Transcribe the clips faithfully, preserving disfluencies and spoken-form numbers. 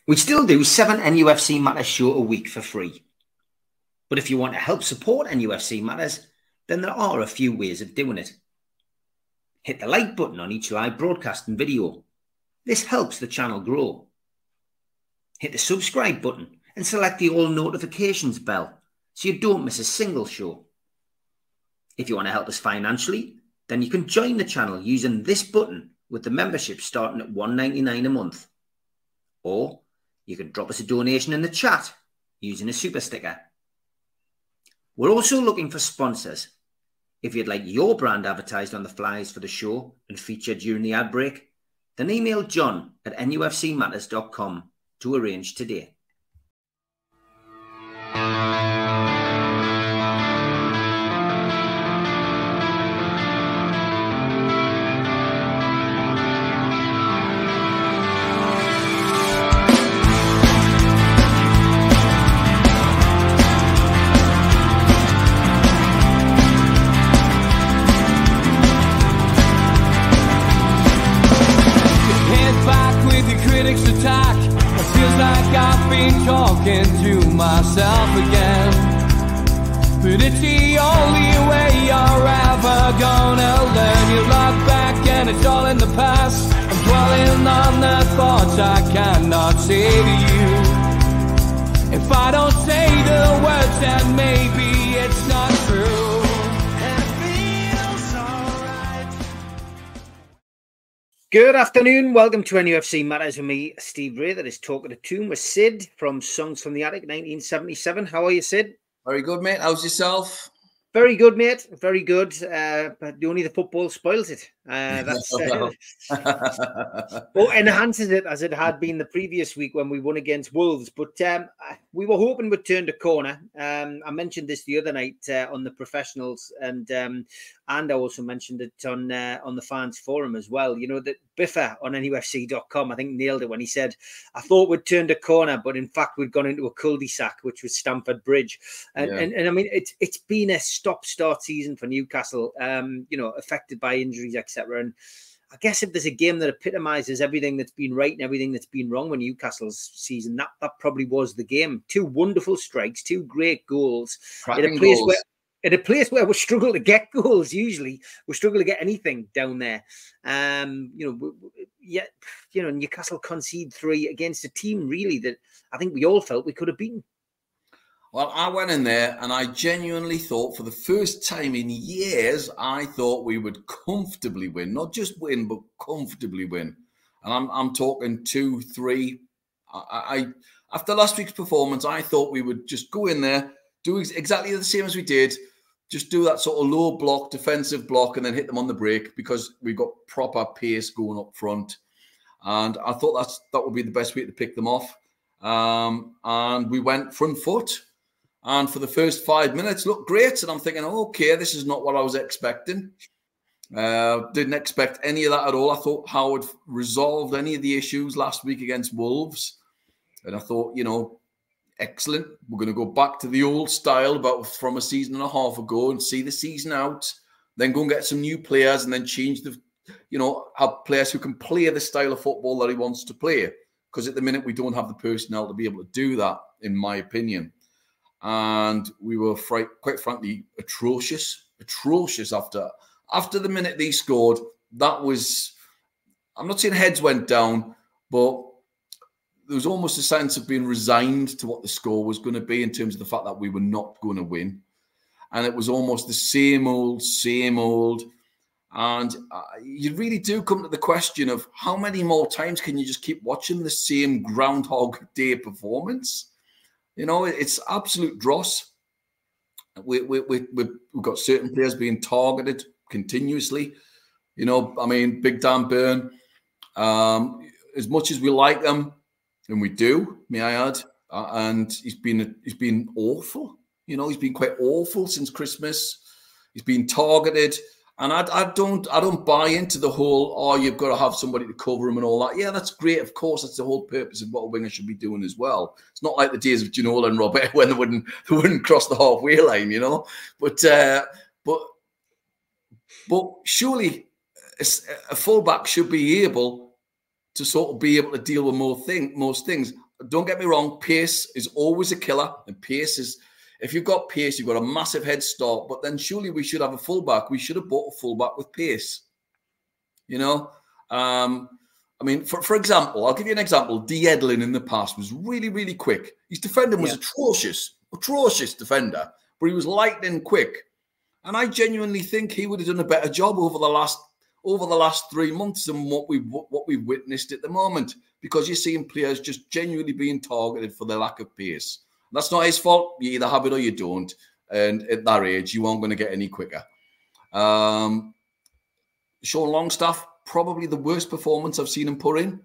We still do seven N U F C Matters show a week for free. But if you want to help support N U F C Matters, then there are a few ways of doing it. Hit the like button on each live broadcast and video. This helps the channel grow. Hit the subscribe button and select the all notifications bell so you don't miss a single show. If you want to help us financially, then you can join the channel using this button with the membership starting at one pound ninety-nine a month. Or you can drop us a donation in the chat using a super sticker. We're also looking for sponsors. If you'd like your brand advertised on the flyers for the show and featured during the ad break, then email John at N U F C matters dot com to arrange today. Talking to myself again, but it's the only way you're ever gonna learn. You look back and it's all in the past. I'm dwelling on the thoughts I cannot say to you. If I don't say the words, then maybe it's not true. Good afternoon. Welcome to N U F C Matters with me, Steve Ray. That is Talking to Tune with Sid from Songs from the Attic nineteen seventy-seven. How are you, Sid? Very good, mate. How's yourself? Very good, mate. Very good. Uh, but only the football spoils it. Uh, that's uh, well, enhances it as it had been the previous week when we won against Wolves. But um, we were hoping we'd turned a corner. Um, I mentioned this the other night uh, on the professionals, and um, and I also mentioned it on uh, on the fans forum as well. You know that Biffa on N U F C dot com, I think, nailed it when he said, "I thought we'd turned a corner, but in fact we'd gone into a cul-de-sac, which was Stamford Bridge." And yeah. and, and I mean, it's it's been a stop-start season for Newcastle. Um, you know, affected by injuries, et cetera. And I guess if there's a game that epitomizes everything that's been right and everything that's been wrong with Newcastle's season, that, that probably was the game. Two wonderful strikes, two great goals. Cracking in a place goals. where in a place where we struggle to get goals, usually we struggle to get anything down there. Um, you know, yeah, you know, Newcastle concede three against a team really that I think we all felt we could have beaten. Well, I went in there and I genuinely thought for the first time in years, I thought we would comfortably win, not just win, but comfortably win. And I'm I'm talking two, three. I, I after last week's performance, I thought we would just go in there, do exactly the same as we did, just do that sort of low block, defensive block, and then hit them on the break because we've got proper pace going up front. And I thought that's that would be the best way to pick them off. Um, and we went front foot. And for the first five minutes, looked great. And I'm thinking, okay, this is not what I was expecting. Uh, didn't expect any of that at all. I thought Howard resolved any of the issues last week against Wolves. And I thought, you know, excellent. We're going to go back to the old style about from a season and a half ago and see the season out. Then go and get some new players and then change the, you know, have players who can play the style of football that he wants to play. Because at the minute, we don't have the personnel to be able to do that, in my opinion. And we were fright, quite frankly atrocious, atrocious after after the minute they scored. That was, I'm not saying heads went down, but there was almost a sense of being resigned to what the score was going to be in terms of the fact that we were not going to win. And it was almost the same old, same old. And uh, you really do come to the question of how many more times can you just keep watching the same Groundhog Day performance? You know, it's absolute dross. We, we, we, we've got certain players being targeted continuously. You know, I mean, Big Dan Burn, um, as much as we like him, and we do, may I add, uh, and he's been he's been awful. You know, he's been quite awful since Christmas. He's been targeted. And I, I don't I don't buy into the whole, oh, you've got to have somebody to cover him and all that. Yeah, that's great. Of course, that's the whole purpose of what a winger should be doing as well. It's not like the days of Ginola and Robert when they wouldn't they wouldn't cross the halfway line, you know. But uh, but but surely a, a fullback should be able to sort of be able to deal with more thing, most things. don't get me wrong, pace is always a killer, and pace is, if you've got pace, you've got a massive head start, but then surely we should have a fullback. We should have bought a fullback with pace. You know? Um, I mean, for, for example, I'll give you an example. D. Edlin in the past was really, really quick. His defending was yeah. atrocious, atrocious defender, but he was lightning quick. And I genuinely think he would have done a better job over the last over the last three months than what we what we've witnessed at the moment, because you're seeing players just genuinely being targeted for their lack of pace. That's not his fault. You either have it or you don't. And at that age, you aren't going to get any quicker. Um, Sean Longstaff, probably the worst performance I've seen him put in.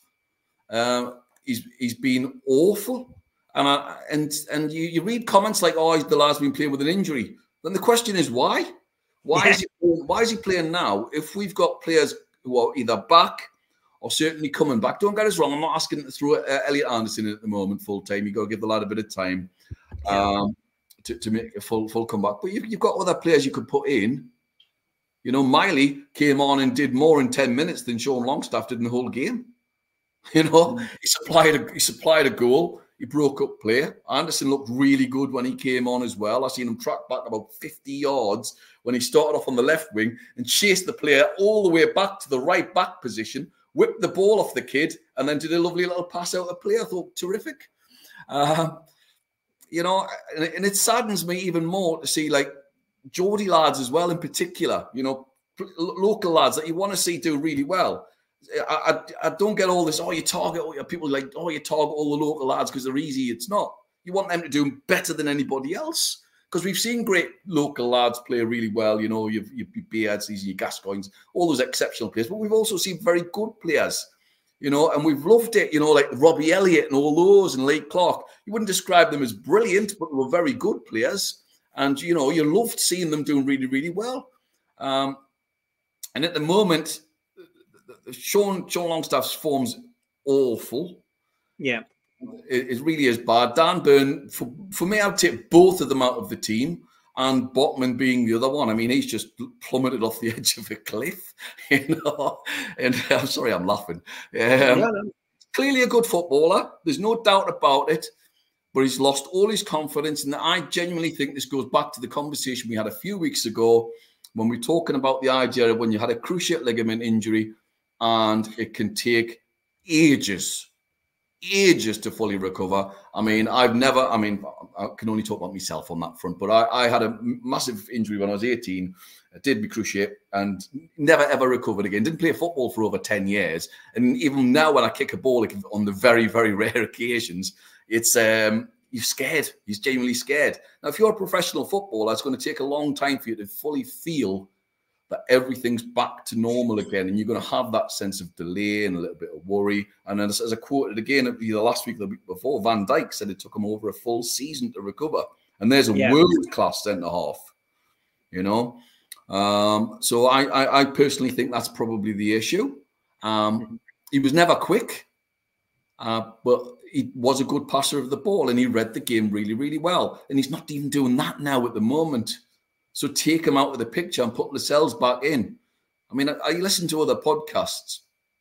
Uh, he's he's been awful. And I, and and you, you read comments like, oh, the lad's been playing with an injury. Then the question is why? Why, yeah. is he, why is he playing now if we've got players who are either back or certainly coming back? Don't get us wrong. I'm not asking to throw uh, Elliot Anderson in at the moment full time. You've got to give the lad a bit of time um, to, to make a full full comeback. But you've, you've got other players you could put in. You know, Miley came on and did more in ten minutes than Sean Longstaff did in the whole game. You know, mm. he supplied a, he supplied a goal. He broke up play. Anderson looked really good when he came on as well. I seen him track back about fifty yards when he started off on the left wing and chased the player all the way back to the right back position, whipped the ball off the kid, and then did a lovely little pass out the play. I thought, terrific. Uh, you know, and, and it saddens me even more to see, like, Geordie lads as well in particular, you know, local lads that you want to see do really well. I, I, I don't get all this, oh, you target all your people like, oh, you target all the local lads because they're easy. It's not. You want them to do better than anybody else, because we've seen great local lads play really well. You know, you've, you've your Beards, these, your Gascoignes, all those exceptional players. But we've also seen very good players, you know, and we've loved it, you know, like Robbie Elliott and all those and Lee Clark. You wouldn't describe them as brilliant, but they were very good players. And, you know, you loved seeing them doing really, really well. Um, and at the moment, Sean Sean Longstaff's form's awful. Yeah. It, it really is bad. Dan Burn, for, for me, I'd take both of them out of the team, and Botman being the other one. I mean, he's just plummeted off the edge of a cliff, you know. And I'm sorry, I'm laughing. Um, yeah, no. Clearly a good footballer. There's no doubt about it. But he's lost all his confidence. And I genuinely think this goes back to the conversation we had a few weeks ago when we were talking about the idea of when you had a cruciate ligament injury and it can take ages, ages to fully recover. I mean, I've never, I mean, I can only talk about myself on that front, but I, I had a massive injury when I was eighteen. I did my cruciate and never, ever recovered again. Didn't play football for over ten years. And even now when I kick a ball, like on the very, very rare occasions, it's um, you're scared. You're genuinely scared. Now, if you're a professional footballer, it's going to take a long time for you to fully feel that everything's back to normal again, and you're going to have that sense of delay and a little bit of worry. And then, as, as I quoted again, either last week or the week before, Van Dijk said it took him over a full season to recover. And there's a yeah. world-class centre-half, you know. Um, so I, I, I personally think that's probably the issue. Um, he was never quick, uh, but he was a good passer of the ball, and he read the game really, really well. And he's not even doing that now at the moment. So take him out of the picture and put Lascelles back in. I mean, I, I listen to other podcasts.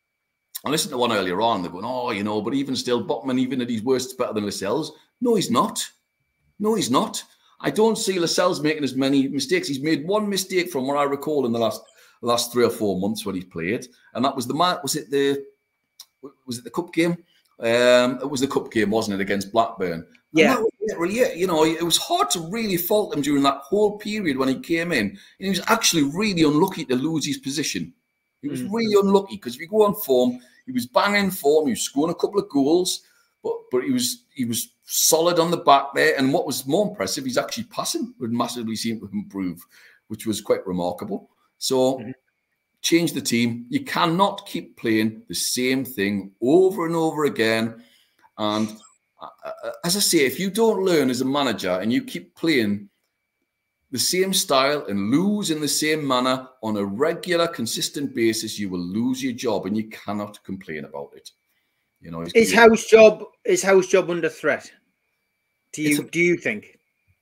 I listened to one earlier on. They're going, oh, you know, but even still, Botman, even at his worst, is better than Lascelles. No, he's not. No, he's not. I don't see Lascelles making as many mistakes. He's made one mistake from what I recall in the last last three or four months when he's played, and that was the was it the was it the cup game? Um, it was the cup game, wasn't it, against Blackburn? Yeah. And that was literally it. You know, it was hard to really fault him during that whole period when he came in. And he was actually really unlucky to lose his position. He was mm-hmm. really unlucky because if you go on form, he was banging form. He was scoring a couple of goals, but but he was he was solid on the back there. And what was more impressive, he's actually passing would massively seem to improve, which was quite remarkable. So. Mm-hmm. Change the team. You cannot keep playing the same thing over and over again. And uh, as I say, if you don't learn as a manager and you keep playing the same style and lose in the same manner on a regular, consistent basis, you will lose your job, and you cannot complain about it. You know, is house job is house job under threat? Do you a, do you think?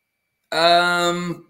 Um.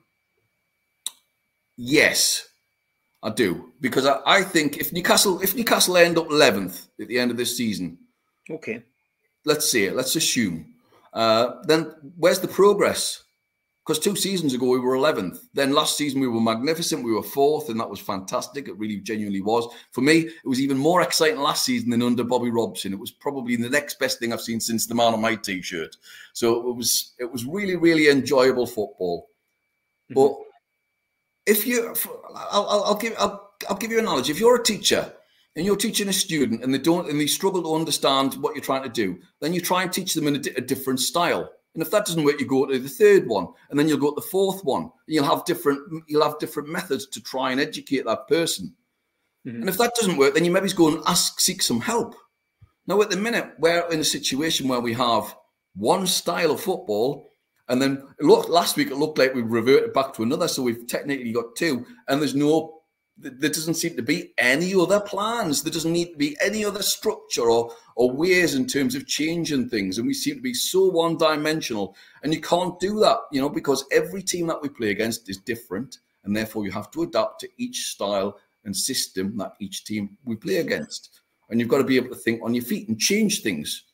Yes. I do, because I, I think if Newcastle if Newcastle end up eleventh at the end of this season, okay, let's say, let's assume, uh, then where's the progress? Because two seasons ago we were eleventh. Then last season we were magnificent. We were fourth, and that was fantastic. It really genuinely was. For me, it was even more exciting last season than under Bobby Robson. It was probably the next best thing I've seen since the man on my T-shirt. So it was it was really, really enjoyable football. Mm-hmm. But if you, I'll, I'll, I'll give I'll, I'll give you an analogy. If you're a teacher and you're teaching a student and they don't and they struggle to understand what you're trying to do, then you try and teach them in a, a different style. And if that doesn't work, you go to the third one, and then you'll go to the fourth one. And you'll have different you'll have different methods to try and educate that person. Mm-hmm. And if that doesn't work, then you maybe go and ask, seek some help. Now, at the minute, we're in a situation where we have one style of football, and then look, last week it looked like we reverted back to another, so we've technically got two, and there's no. There doesn't seem to be any other plans. There doesn't need to be any other structure or or ways in terms of changing things. And we seem to be so one-dimensional. And you can't do that, you know, because every team that we play against is different. And therefore, you have to adapt to each style and system that each team we play against. And you've got to be able to think on your feet and change things.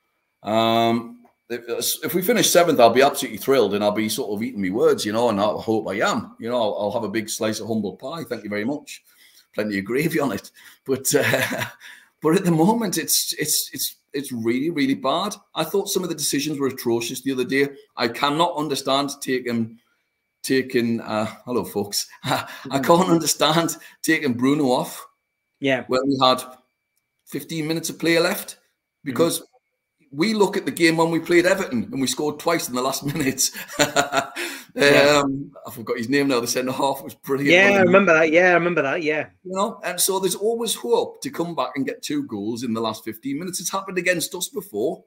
Um, if, if we finish seventh, I'll be absolutely thrilled, and I'll be sort of eating my words, you know, and I hope I am. You know, I'll, I'll have a big slice of humble pie. Thank you very much. Plenty of gravy on it. But uh, but at the moment, it's it's it's it's really, really bad. I thought some of the decisions were atrocious the other day. I cannot understand taking taking. Uh, hello, folks. I can't understand taking Bruno off. Yeah. When we had fifteen minutes of play left, because. Mm-hmm. We look at the game when we played Everton and we scored twice in the last minutes. um, yeah. I forgot his name now. The centre half was brilliant. Yeah, I remember that. Yeah, I remember that. Yeah. You know, and so there's always hope to come back and get two goals in the last fifteen minutes. It's happened against us before.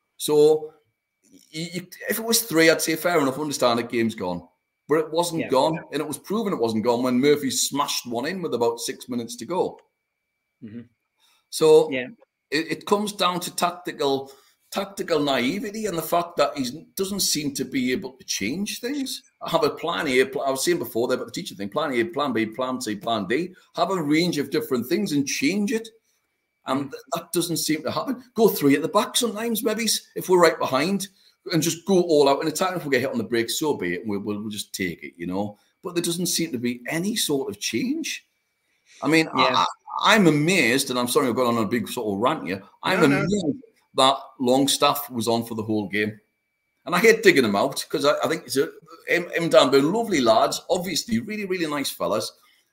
So you, you, if it was three, I'd say fair enough. Understand the game's gone. But it wasn't yeah, gone. Yeah. And it was proven it wasn't gone when Murphy smashed one in with about six minutes to go. Mm-hmm. So yeah. it, it comes down to tactical... Tactical naivety and the fact that he doesn't seem to be able to change things. I have a plan A. I was saying before there about the teacher thing, plan A, plan B, plan C, plan D. Have a range of different things and change it. And that doesn't seem to happen. Go three at the back sometimes, maybe, if we're right behind, and just go all out in attack. If we get hit on the brakes, so be it. We'll, we'll just take it, you know. But there doesn't seem to be any sort of change. I mean, yeah. I, I'm amazed, and I'm sorry I've got on a big sort of rant here. I'm no, amazed. No. That Longstaff was on for the whole game. And I hate digging him out because I, I think it's a, him, him Dan Burn, lovely lads, obviously really, really nice fellas.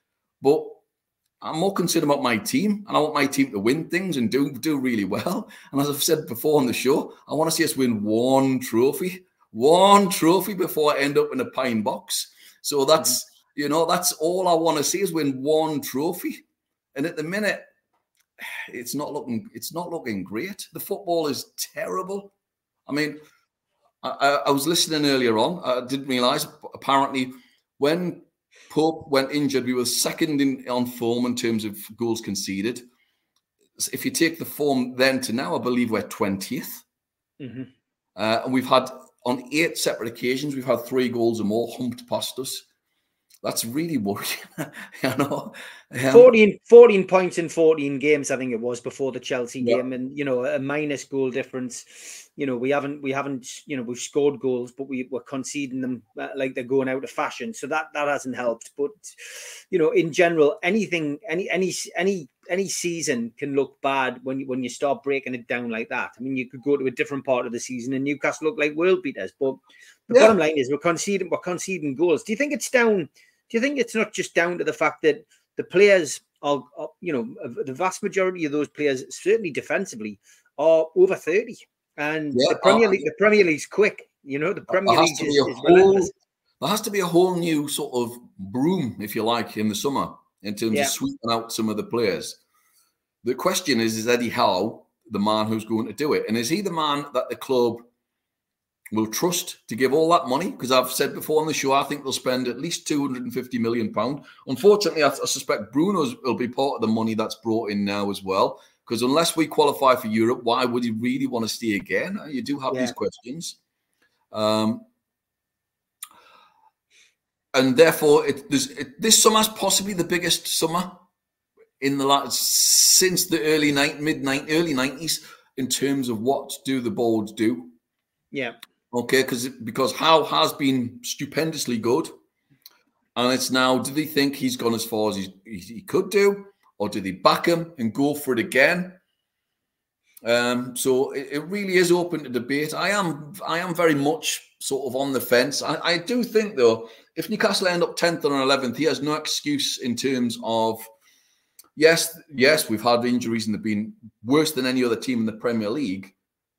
But I'm more concerned about my team, and I want my team to win things and do, do really well. And as I've said before on the show, I want to see us win one trophy, one trophy before I end up in a pine box. So that's, mm-hmm. you know, that's all I want to see is win one trophy. And at the minute, It's not looking. It's not looking great. The football is terrible. I mean, I, I was listening earlier on. I didn't realise. Apparently, when Pope went injured, we were second in on form in terms of goals conceded. If you take the form then to now, I believe we're twentieth. Mm-hmm. Uh, and we've had on eight separate occasions, we've had three goals or more humped past us. That's really worrying, you know. Um, fourteen, fourteen points in fourteen games, I think it was, before the Chelsea yeah. game, and you know, a minus goal difference. You know, we haven't, we haven't, you know, we've scored goals, but we were conceding them like they're going out of fashion. So that that hasn't helped. But you know, in general, anything, any any any any season can look bad when you when you start breaking it down like that. I mean, you could go to a different part of the season and Newcastle look like world beaters, but the yeah. bottom line is we're conceding, we're conceding goals. Do you think it's down? Do you think it's not just down to the fact that the players are, are, you know, the vast majority of those players, certainly defensively, are over thirty, and yeah, the Premier League, the Premier League's quick. You know, the Premier League is, is relentless. There has to be a whole new sort of broom, if you like, in the summer in terms yeah. of sweeping out some of the players. The question is: Is Eddie Howe the man who's going to do it, and is he the man that the club will trust to give all that money? Because I've said before on the show, I think they'll spend at least two hundred fifty million pounds. Unfortunately, I, I suspect Bruno's will be part of the money that's brought in now as well. Because unless we qualify for Europe, why would he really want to stay again? You do have yeah. these questions. Um, and therefore, it, it, this summer's possibly the biggest summer in the last, since the early night, mid night, early nineties. in terms of what do the boards do. Yeah. Okay, because because Howe has been stupendously good. And it's now, do they think he's gone as far as he, he could do? Or do they back him and go for it again? Um, so it, it really is open to debate. I am I am very much sort of on the fence. I, I do think, though, if Newcastle end up tenth or eleventh, he has no excuse in terms of, yes, yes, we've had injuries and they've been worse than any other team in the Premier League,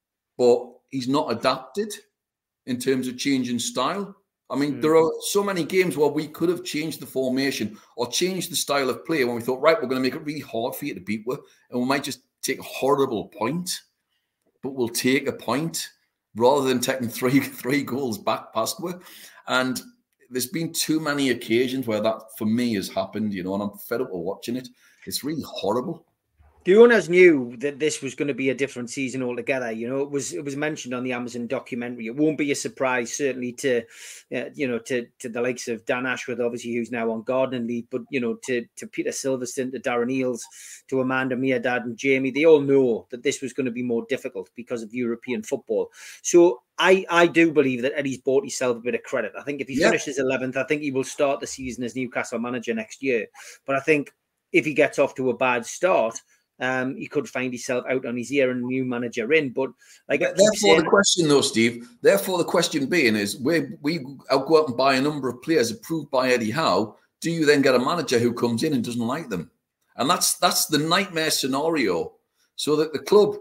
but he's not adapted in terms of changing style. I mean, mm. there are so many games where we could have changed the formation or changed the style of play when we thought, right, we're going to make it really hard for you to beat with, and we might just take a horrible point, but we'll take a point rather than taking three three goals back past with. And there's been too many occasions where that, for me, has happened, you know, and I'm fed up with watching it. It's really horrible. The owners knew that this was going to be a different season altogether. You know, it was it was mentioned on the Amazon documentary. It won't be a surprise, certainly to, uh, you know, to to the likes of Dan Ashworth, obviously, who's now on gardening leave, but you know, to to Peter Silverstone, to Darren Eales, to Amanda Meerdad and Jamie, they all know that this was going to be more difficult because of European football. So I I do believe that Eddie's bought himself a bit of credit. I think if he yep. finishes eleventh, I think he will start the season as Newcastle manager next year. But I think if he gets off to a bad start, Um, he could find himself out on his ear and a new manager in. But like, therefore, saying, the question, though, Steve. Therefore, the question being is: we we go out and buy a number of players approved by Eddie Howe. Do you then get a manager who comes in and doesn't like them? And that's that's the nightmare scenario. So that the club,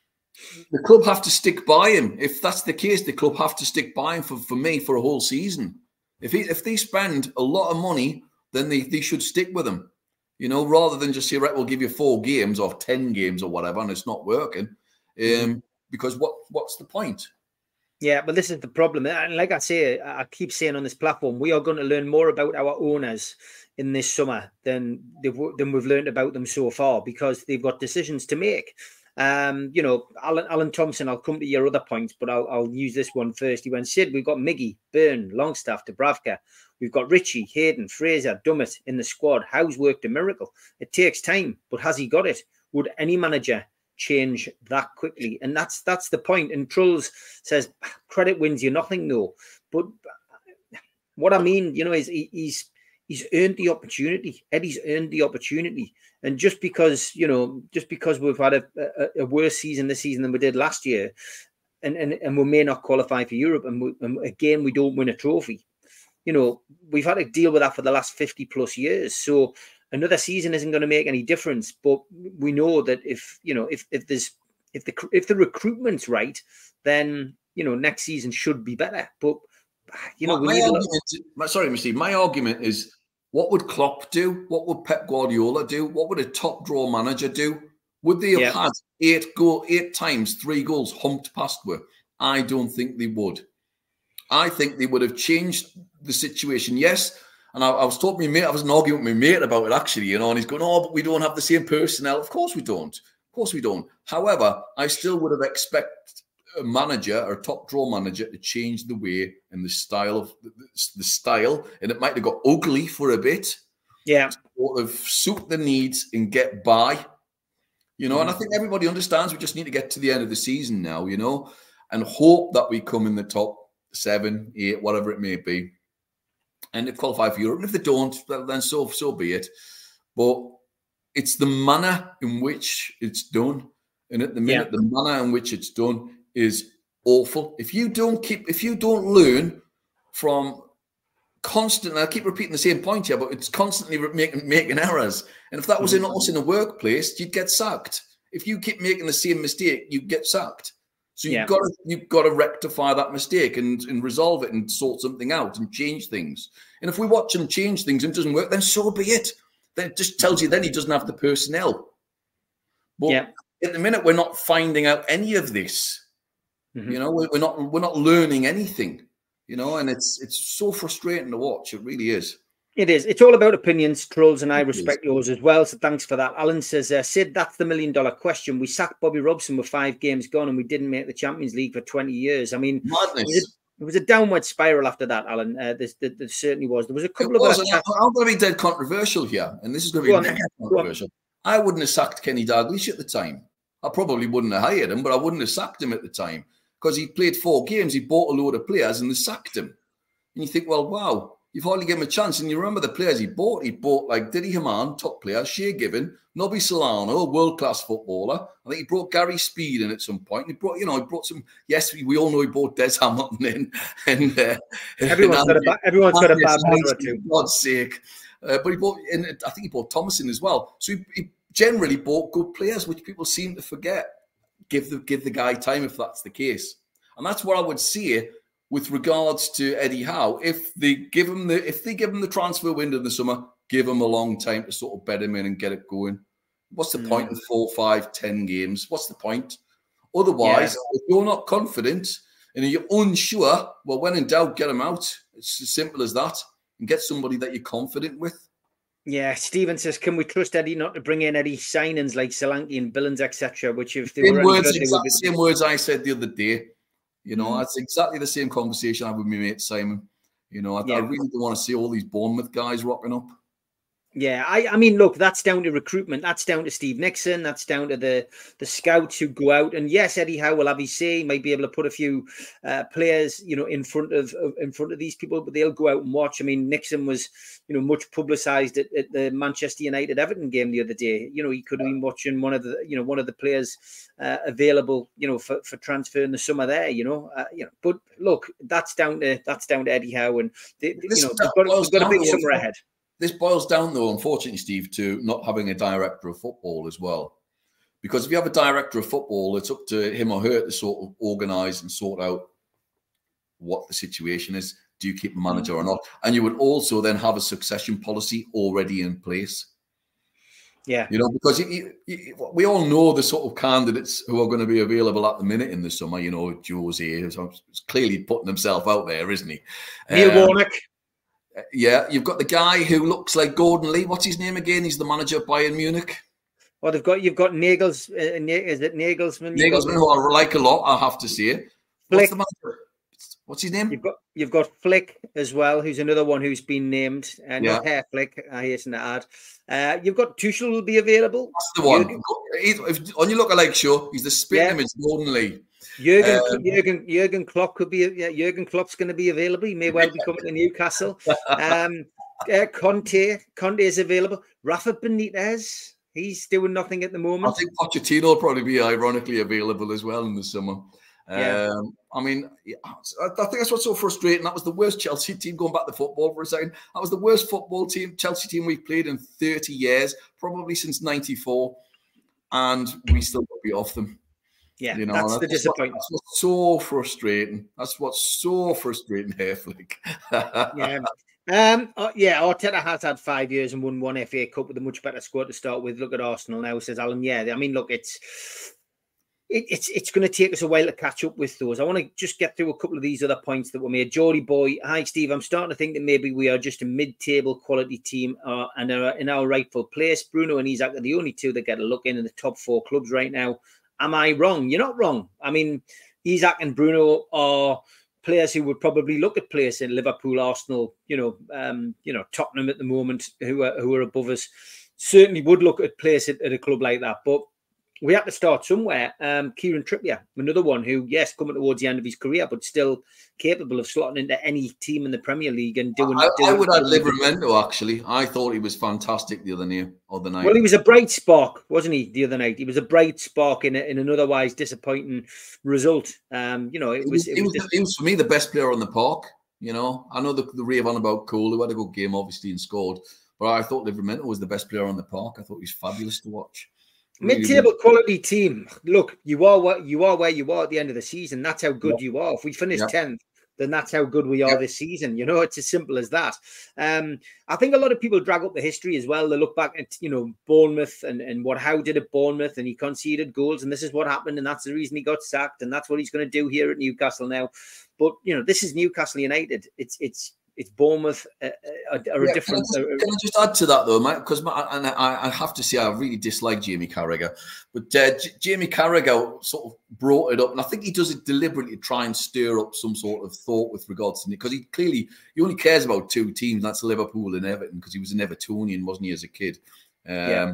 the club have to stick by him. If that's the case, the club have to stick by him for, for me for a whole season. If he if they spend a lot of money, then they, they should stick with him. You know, rather than just say, right, we'll give you four games or ten games or whatever, and it's not working. Um, mm-hmm. Because what what's the point? Yeah, but this is the problem. And like I say, I keep saying on this platform, we are going to learn more about our owners in this summer than, than we've learned about them so far, because they've got decisions to make. Um, you know, Alan, Alan Thompson, I'll come to your other points, but I'll, I'll use this one first. He went, Sid, we've got Miggy, Byrne, Longstaff, Dubravka. We've got Richie, Hayden, Fraser, Dummett in the squad. Howe's worked a miracle. It takes time, but has he got it? Would any manager change that quickly? And that's that's the point. And Trulls says, credit wins you nothing, no. But what I mean, you know, is he, he's he's earned the opportunity. Eddie's earned the opportunity. And just because, you know, just because we've had a, a, a worse season this season than we did last year, and, and, and we may not qualify for Europe, and, we, and again, we don't win a trophy, you know, we've had to deal with that for the last fifty plus years. So another season isn't going to make any difference. But we know that if, you know, if, if there's, if the, if the recruitment's right, then, you know, next season should be better. But, you know, my, we my need argument, my, sorry, Mister Steve, my argument is, what would Klopp do? What would Pep Guardiola do? What would a top draw manager do? Would they have yeah. had eight goal, eight times, three goals humped past with? I don't think they would. I think they would have changed the situation. Yes, and I, I was talking to my mate. I was an argument with my mate about it actually, you know, and he's going, "Oh, but we don't have the same personnel." Of course we don't. Of course we don't. However, I still would have expected a manager or top draw manager to change the way and the style of the, the style, and it might have got ugly for a bit. Yeah, sort of suit the needs and get by, you know. Mm. And I think everybody understands we just need to get to the end of the season now, you know, and hope that we come in the top seven, eight, whatever it may be, and if qualify for Europe. And if they don't, then so so be it. But it's the manner in which it's done, and at the minute, yeah. the manner in which it's done is awful. If you don't keep, if you don't learn from constant, I keep repeating the same point here, but it's constantly making making errors. And if that was in us in a workplace, you'd get sacked. If you keep making the same mistake, you get sacked. So you've yeah. got to you've got to rectify that mistake and, and resolve it and sort something out and change things. And if we watch him change things and it doesn't work, then so be it. Then it just tells you then he doesn't have the personnel. But yeah. at the minute, we're not finding out any of this. Mm-hmm. You know, we're not we're not learning anything. You know, and it's it's so frustrating to watch. It really is. It is. It's all about opinions, Trolls, and I respect yours as well. So thanks for that. Alan says, uh, Sid, that's the million dollar question. We sacked Bobby Robson with five games gone, and we didn't make the Champions League for twenty years. I mean, madness. It was a downward spiral after that, Alan. Uh, there, there, there certainly was. There was a couple it of. Was, I'm, I'm going to be dead controversial here, and this is going to be Go mega controversial. I wouldn't have sacked Kenny Dalglish at the time. I probably wouldn't have hired him, but I wouldn't have sacked him at the time because he played four games. He bought a load of players and they sacked him. And you think, well, wow, you've hardly given him a chance. And you remember the players he bought. He bought like Didi Hamann, top player, Shea Given, Nobby Solano, world-class footballer. I think he brought Gary Speed in at some point. He brought, you know, he brought some, yes, we, we all know he brought Des Hamilton in. And uh, everyone's and got a, ba- everyone's got a bad player or two. For God's sake. Uh, but he bought, and I think he bought Thomason as well. So he, he generally bought good players, which people seem to forget. Give the give the guy time if that's the case, and that's what I would say with regards to Eddie Howe. If they give him the if they give him the transfer window in the summer, give him a long time to sort of bed him in and get it going. What's the mm. point in four, five, ten games? What's the point? Otherwise, yeah. if you're not confident and you're unsure, well, when in doubt, get him out. It's as simple as that. And get somebody that you're confident with. Yeah, Stephen says, can we trust Eddie not to bring in Eddie signings like Solanke and Billings, et cetera? Which if they same were words, good, exactly would be... same words I said the other day. You know, mm. that's exactly the same conversation I had with my mate Simon. You know, I, yeah. I really don't want to see all these Bournemouth guys rocking up. Yeah, I, I mean, look, that's down to recruitment. That's down to Steve Nixon. That's down to the the scouts who go out. And yes, Eddie Howe will have his say. He might be able to put a few uh, players, you know, in front of in front of these people, but they'll go out and watch. I mean, Nixon was, you know, much publicised at, at the Manchester United Everton game the other day. You know, he could have been watching one of the, you know, one of the players uh, available, you know, for, for transfer in the summer there. You know, uh, you know. But look, that's down to that's down to Eddie Howe, and they, you know, they've got, they've got a big summer ahead. This boils down, though, unfortunately, Steve, to not having a director of football as well. Because if you have a director of football, it's up to him or her to sort of organise and sort out what the situation is. Do you keep a manager or not? And you would also then have a succession policy already in place. Yeah. You know, because you, you, we all know the sort of candidates who are going to be available at the minute in the summer. You know, Jose is clearly putting himself out there, isn't he? Neil um, Warnock. Yeah, you've got the guy who looks like Gordon Lee. What's his name again? He's the manager of Bayern Munich. Well, they've got you've got Nagels. Uh, is it Nagelsmann? Nagelsmann, who I like a lot, I have to say. What's the manager? What's his name? You've got you've got Flick as well, who's another one who's been named. Uh, yeah. Not Herr Flick, I hasten to add. Uh, you've got Tuchel will be available. That's the one. He's, if, on your look-alike show, he's the spit yeah. image Gordon Lee. Jurgen, um, Jurgen, Jurgen Klopp could be. Yeah, Jurgen Klopp's going to be available. He may well be coming to Newcastle. Um, uh, Conte, Conte is available. Rafa Benitez, he's doing nothing at the moment. I think Pochettino will probably be ironically available as well in the summer. Yeah. Um, I mean, I think that's what's so frustrating. That was the worst Chelsea team, going back to football for a second. That was the worst football team, Chelsea team we've played in thirty years, probably since ninety-four, and we still got beat off them. Yeah, you know, that's the disappointment. What, that's what's so frustrating. That's what's so frustrating here, Flick. yeah. Um, uh, yeah, Arteta has had five years and won one F A Cup with a much better squad to start with. Look at Arsenal now, says Alan. Yeah, I mean, look, it's it, it's it's going to take us a while to catch up with those. I want to just get through a couple of these other points that were made. Geordie Boy, hi Steve. I'm starting to think that maybe we are just a mid-table quality team uh, and are in our rightful place. Bruno and Isak are the only two that get a look in in the top four clubs right now. Am I wrong? You're not wrong. I mean, Isak and Bruno are players who would probably look at place in Liverpool, Arsenal, you know, um, you know, Tottenham at the moment, who are who are above us. Certainly would look at place at, at a club like that. But we have to start somewhere. Um, Kieran Trippier, another one who, yes, coming towards the end of his career, but still capable of slotting into any team in the Premier League and doing. I, doing, I would add Livramento, actually. I thought he was fantastic the other night. Other night. Well, he was a bright spark, wasn't he? The other night, he was a bright spark in a, in an otherwise disappointing result. Um, you know, it was. It was, it was, it was for me the best player on the park. You know, I know the, the rave on about Cole, who had a good game, obviously, and scored. But I thought Livramento was the best player on the park. I thought he was fabulous to watch. Mid-table quality team. Look, you are what you are where you are at the end of the season. That's how good yeah. you are. If we finish yeah. tenth, then that's how good we are yeah. this season. You know, it's as simple as that. Um, I think a lot of people drag up the history as well. They look back at, you know, Bournemouth and, and what Howe did at Bournemouth, and he conceded goals, and this is what happened, and that's the reason he got sacked, and that's what he's going to do here at Newcastle now. But, you know, this is Newcastle United. It's it's it's Bournemouth uh, are, are yeah, a different. Can I, just, can I just add to that though, Mike? Because and I, I have to say I really dislike Jamie Carragher, but uh, J- Jamie Carragher sort of brought it up, and I think he does it deliberately to try and stir up some sort of thought with regards to it, because he clearly he only cares about two teams, and that's Liverpool and Everton, because he was an Evertonian, wasn't he, as a kid? Um, yeah.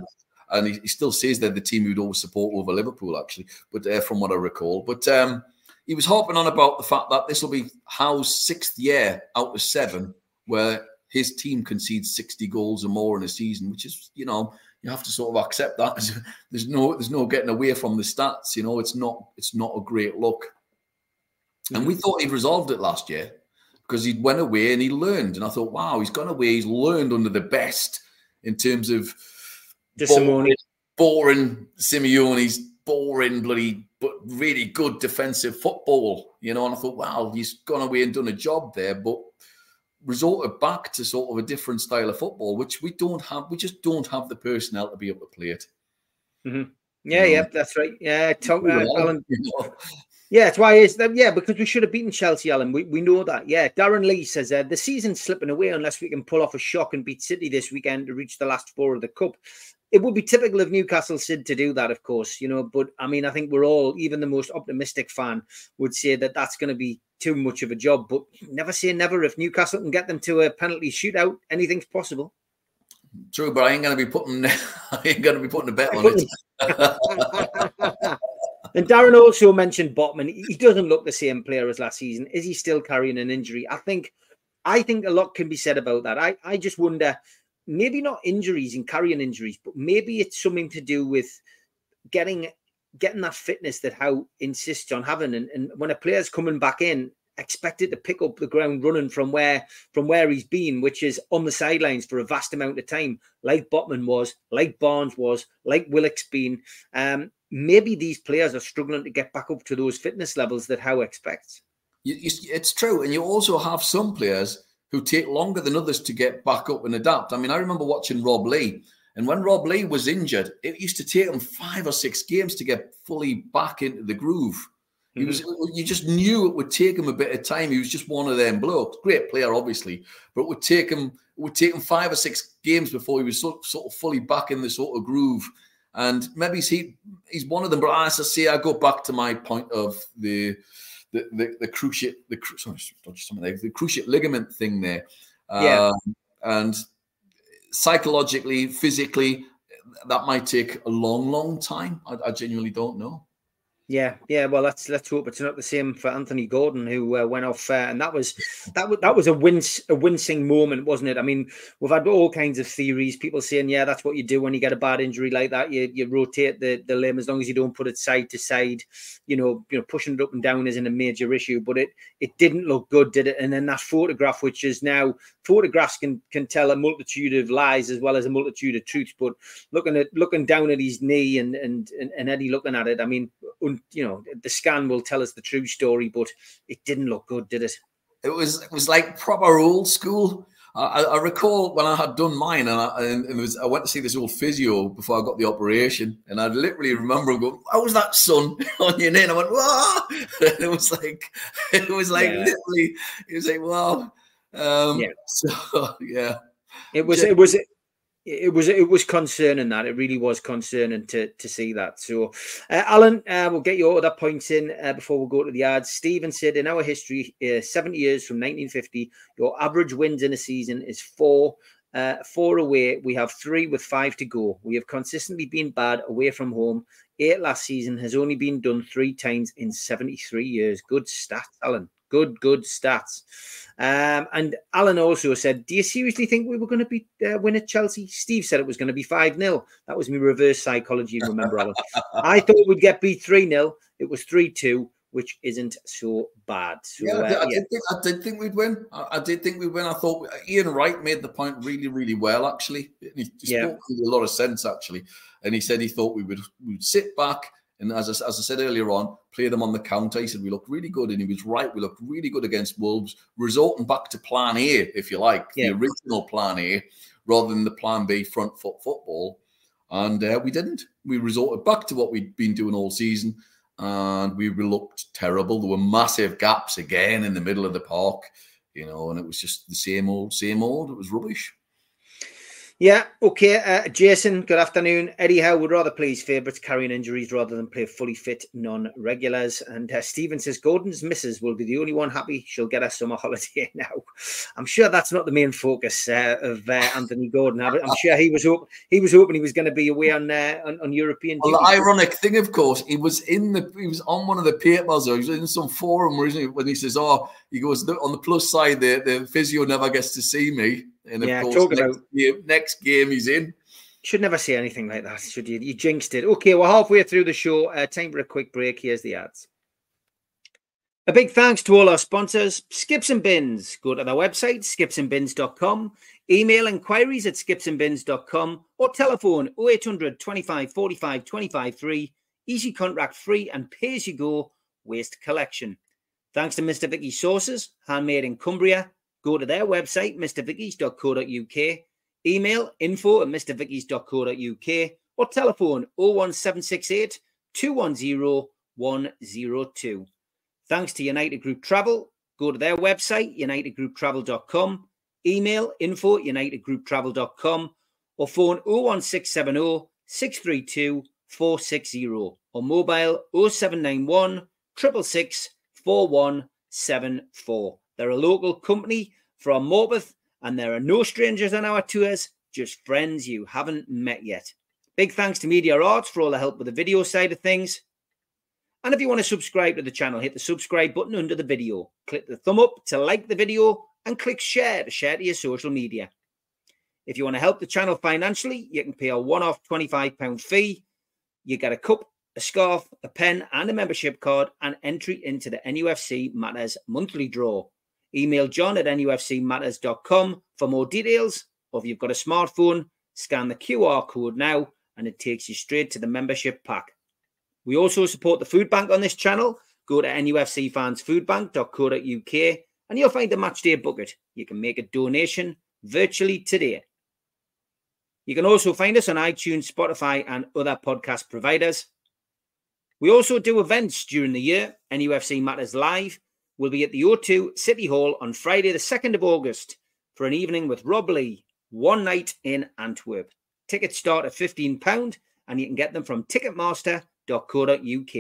and he, he still says they're the team he'd always support over Liverpool, actually, but uh, from what I recall. But um, he was harping on about the fact that this will be Howe's sixth year out of seven where his team concedes sixty goals or more in a season, which is, you know, you have to sort of accept that. There's no, there's no getting away from the stats. You know, it's not, it's not a great look. Mm-hmm. And we thought he'd resolved it last year because he went away and he learned. And I thought, wow, he's gone away. He's learned under the best in terms of boring, boring Simeone's boring bloody, but really good defensive football. You know, and I thought, wow, he's gone away and done a job there, but resorted back to sort of a different style of football, which we don't have. We just don't have the personnel to be able to play it. Mm-hmm. Yeah, you know? yeah, that's right. Yeah, Tom, uh, Alan. You know? Yeah, that's why it's yeah, because we should have beaten Chelsea, Alan. We we know that. Yeah, Darren Lee says uh, the season's slipping away unless we can pull off a shock and beat City this weekend to reach the last four of the cup. It would be typical of Newcastle Sid to do that, of course, you know. But I mean, I think we're all, even the most optimistic fan, would say that that's going to be too much of a job. But never say never. If Newcastle can get them to a penalty shootout, anything's possible. True, but I ain't going to be putting. I ain't going to be putting a bet on it. And Darren also mentioned Botman. He doesn't look the same player as last season. Is he still carrying an injury? I think, I think a lot can be said about that. I, I just wonder. Maybe not injuries and carrying injuries, but maybe it's something to do with getting getting that fitness that Howe insists on having. And, and when a player's coming back in, expected to pick up the ground running from where from where he's been, which is on the sidelines for a vast amount of time, like Botman was, like Barnes was, like Willock's been. Um, maybe these players are struggling to get back up to those fitness levels that Howe expects. You, you, it's true. And you also have some players who take longer than others to get back up and adapt. I mean, I remember watching Rob Lee, and when Rob Lee was injured, it used to take him five or six games to get fully back into the groove. Mm-hmm. He was, you just knew it would take him a bit of time. He was just one of them blokes. Great player, obviously, but it would take him, it would take him five or six games before he was sort, sort of fully back in the sort of groove. And maybe he, he's one of them. But as I say, I go back to my point of the The the, the cruciate the sorry, the cruciate ligament thing there, yeah, um, and psychologically, physically, that might take a long, long time. I, I genuinely don't know. Yeah, yeah. Well, let's let's hope it's not the same for Anthony Gordon, who uh, went off, uh, and that was that was that was a wince a wincing moment, wasn't it? I mean, we've had all kinds of theories. People saying, yeah, that's what you do when you get a bad injury like that. You you rotate the, the limb as long as you don't put it side to side. You know, you know, pushing it up and down isn't a major issue, but it it didn't look good, did it? And then that photograph, which is now photographs can can tell a multitude of lies as well as a multitude of truths. But looking at looking down at his knee and and and, and Eddie looking at it, I mean. Un, you know, the scan will tell us the true story, but it didn't look good, did it? It was it was like proper old school. I, I recall when I had done mine, and, I, and it was, I went to see this old physio before I got the operation, and I literally remember going, "How was that, son?" on your knee? And I went, "Wow!" And it was like, it was like yeah. literally, it was like, "Wow!" Um, yeah. So yeah, it was. It was. It was it was concerning that it really was concerning to to see that. So, uh, Alan, uh, we'll get your other points in uh, before we go to the ads. Stephen said, in our history, uh, seventy years from nineteen fifty, your average wins in a season is four. Uh, four away. We have three with five to go. We have consistently been bad away from home. Eight last season has only been done three times in seventy-three years. Good stats, Alan. Good, good stats. Um, and Alan also said, do you seriously think we were going to be uh, win at Chelsea? Steve said it was going to be five nil. That was me reverse psychology, remember, Alan. I thought we'd get beat three nil. It was three two, which isn't so bad. So, yeah, I, did, uh, I, yeah. did think, I did think we'd win. I, I did think we'd win. I thought Ian Wright made the point really, really well, actually. He, he yeah. spoke with a lot of sense, actually. And he said he thought we would we would sit back and, as I, as I said earlier on, play them on the counter. He said we looked really good, and he was right. We looked really good against Wolves, resorting back to plan A, if you like, yeah. the original plan A, rather than the plan B front foot football. And uh, we didn't. We resorted back to what we'd been doing all season, and we looked terrible. There were massive gaps again in the middle of the park, you know, and it was just the same old, same old. It was rubbish. Yeah, okay. Uh, Jason, good afternoon. Eddie Howe would rather play his favourites carrying injuries rather than play fully fit non-regulars. And uh, Stephen says Gordon's missus will be the only one happy. She'll get a summer holiday now. I'm sure that's not the main focus uh, of uh, Anthony Gordon. I'm sure he was hoping he was hoping he was going to be away on uh, on, on European well, duty. The ironic thing, of course, he was in the he was on one of the papers, or he was in some forum when he says, "Oh, he goes on the plus side, the the physio never gets to see me." And of yeah, course, talk next, about game, next game he's in. Should never say anything like that, should you? You jinxed it. Okay, we're halfway through the show. Uh, time for a quick break. Here's the ads. A big thanks to all our sponsors, Skips and Bins. Go to their website, skips and bins dot com. Email inquiries at skips and bins dot com or telephone oh eight hundred, twenty-five, forty-five, twenty-five, three. Easy contract free and pay as you go waste collection. Thanks to Mister Vicky's Sauces, handmade in Cumbria. Go to their website, mr vickies dot co dot uk. Email info at mr vickies dot co dot uk or telephone oh one seven six eight, two one oh, one oh two. Thanks to United Group Travel. Go to their website, united group travel dot com. Email info at united group travel dot com or phone oh one six seven oh, six three two, four six oh or mobile oh seven nine one, six six six, four one seven four. They're a local company from Morpeth, and there are no strangers on our tours, just friends you haven't met yet. Big thanks to Media Arts for all the help with the video side of things. And if you want to subscribe to the channel, hit the subscribe button under the video. Click the thumb up to like the video and click share to share to your social media. If you want to help the channel financially, you can pay a one-off twenty-five pound fee. You get a cup, a scarf, a pen and a membership card and entry into the N U F C Matters monthly draw. Email john at n u f c matters dot com for more details, or if you've got a smartphone, scan the Q R code now and it takes you straight to the membership pack. We also support the food bank on this channel. Go to n u f c fans food bank dot co dot uk and you'll find the matchday bucket. You can make a donation virtually today. You can also find us on iTunes, Spotify and other podcast providers. We also do events during the year. N U F C Matters Live will be at the O two City Hall on Friday the second of August for an evening with Rob Lee, one night in Antwerp. Tickets start at fifteen pounds and you can get them from ticketmaster dot co dot uk.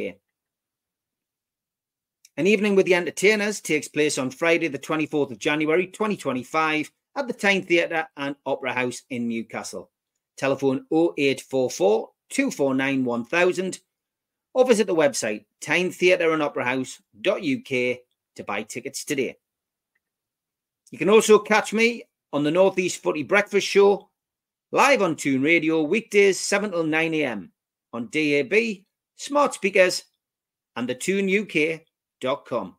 An evening with the entertainers takes place on Friday the twenty-fourth of January twenty twenty-five at the Tyne Theatre and Opera House in Newcastle. Telephone oh eight four four, two four nine, one thousand or visit the website tyne theatre and opera house dot uk to buy tickets today. You can also catch me on the Northeast Footy Breakfast Show live on Toon Radio weekdays seven till nine a m on D A B, smart speakers and the toon u k dot com.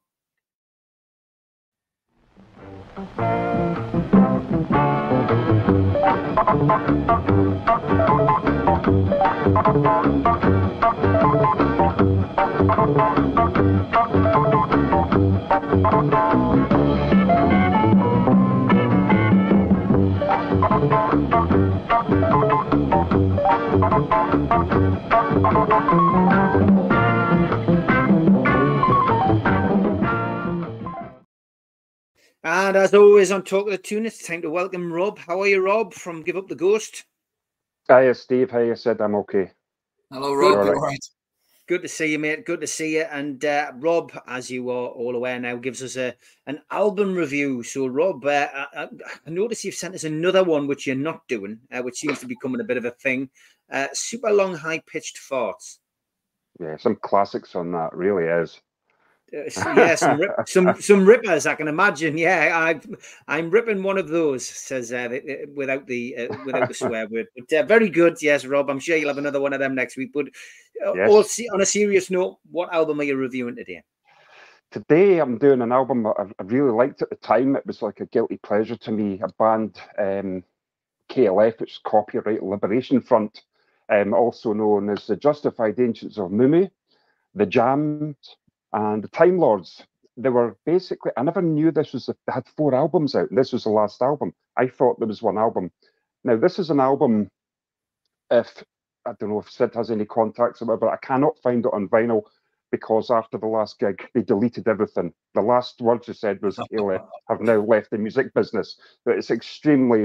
And as always on Talk of the Toon, it's time to welcome Rob. How are you, Rob, from Give Up the Ghost? Hiya, Steve. How you said? I'm okay. Hello, Rob. All right. All right. Good to see you, mate. Good to see you. And uh, Rob, as you are all aware now, gives us a an album review. So, Rob, uh, I, I notice you've sent us another one, which you're not doing, uh, which seems to be becoming a bit of a thing. Uh, super long, high-pitched farts. Yeah, some classics on that. Really is. Uh, yeah, some, rip, some some rippers, I can imagine. Yeah, I, I'm ripping one of those. Says uh, without the uh, without the swear word. But uh, very good, yes, Rob. I'm sure you'll have another one of them next week. But uh, Yes. all, on a serious note, what album are you reviewing today? Today, I'm doing an album I, I really liked at the time. It was like a guilty pleasure to me. A band, um, K L F, which is Copyright Liberation Front, um, also known as the Justified Ancients of Mumu, the Jams, and the Time Lords. They were basically, I never knew this was, a, they had four albums out, and this was the last album. I thought there was one album. Now, this is an album, if, I don't know if Sid has any contacts or whatever, I cannot find it on vinyl because after the last gig, they deleted everything. The last words they said was, K L F have now left the music business. But it's extremely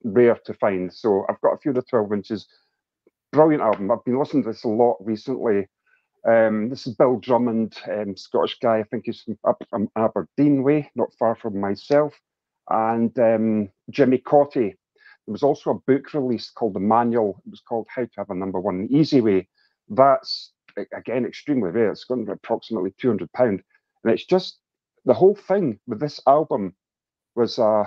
rare to find. So I've got a few of the twelve inches. Brilliant album. I've been listening to this a lot recently. Um, this is Bill Drummond, um, Scottish guy. I think he's from up from Aberdeen way, not far from myself. And um, Jimmy Cauty. There was also a book released called The Manual. It was called How to Have a Number One the Easy Way. That's, again, extremely rare. It's going to be approximately two hundred pounds. And it's just, the whole thing with this album was uh,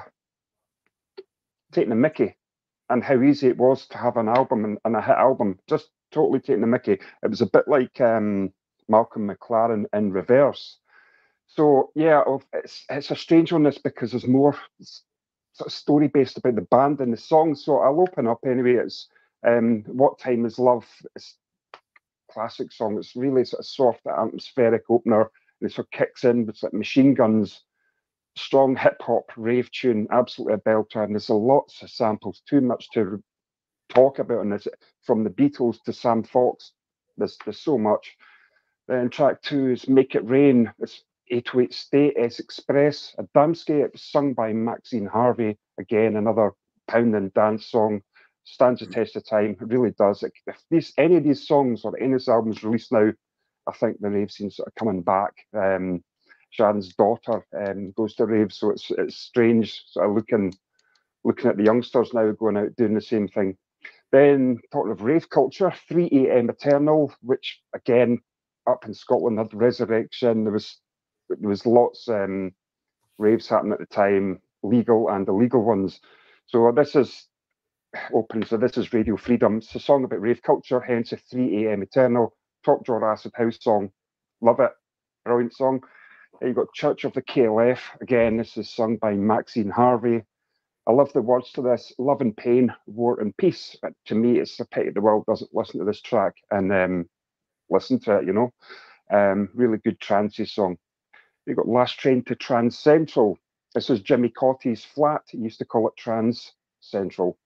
taking the mickey and how easy it was to have an album and, and a hit album. Just totally taking the mickey. It was a bit like um, Malcolm McLaren in reverse. So, yeah, it's, it's a strange one, this, because there's more sort of story based about the band and the song. So I'll open up anyway. It's um, What Time Is Love? It's a classic song. It's really sort of soft, atmospheric opener. And it sort of kicks in with like machine guns, strong hip hop rave tune, absolutely a belter. And there's a lots of samples, too much to talk about on this. From the Beatles to Sam Fox, there's there's so much. Then track two is Make It Rain. It's eight oh eight State, S Express, Adamski. It was sung by Maxine Harvey. Again, another pounding dance song. Stands the test of time. It really does. If these, any of these songs or any of these albums released now, I think the rave scene's sort of coming back. Um, Shannon's daughter um, goes to rave, so it's it's strange sort of looking looking at the youngsters now going out doing the same thing. Then talking of rave culture, three A M Eternal, which again up in Scotland had Resurrection. There was there was lots um, raves happening at the time, legal and illegal ones. So this is open. So this is Radio Freedom. It's a song about rave culture, hence a three A M Eternal. Top drawer acid house song. Love it. Brilliant song. You've got Church of the K L F. Again, this is sung by Maxine Harvey. I love the words to this. Love and pain, war and peace. But to me, it's a pity the world doesn't listen to this track and um, listen to it, you know. Um, really good trancey song. You've got Last Train to Trans Central. This is Jimmy Cauty's flat. He used to call it Trans Central.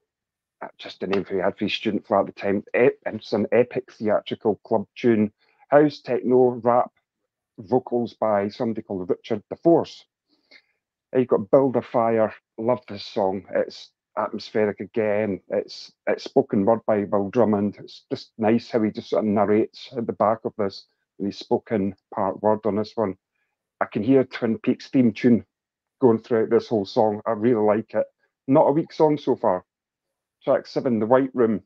Just the name he had for his student flat at the time. It's an epic theatrical club tune. House, techno, rap, vocals by somebody called Richard DeForce. You've got Build a Fire. Love this song. It's atmospheric again. It's it's spoken word by Bill Drummond. It's just nice how he just sort of narrates at the back of this, and he's spoken part word on this one. I can hear Twin Peaks theme tune going throughout this whole song. I really like it. Not a weak song so far. Track seven, The White Room.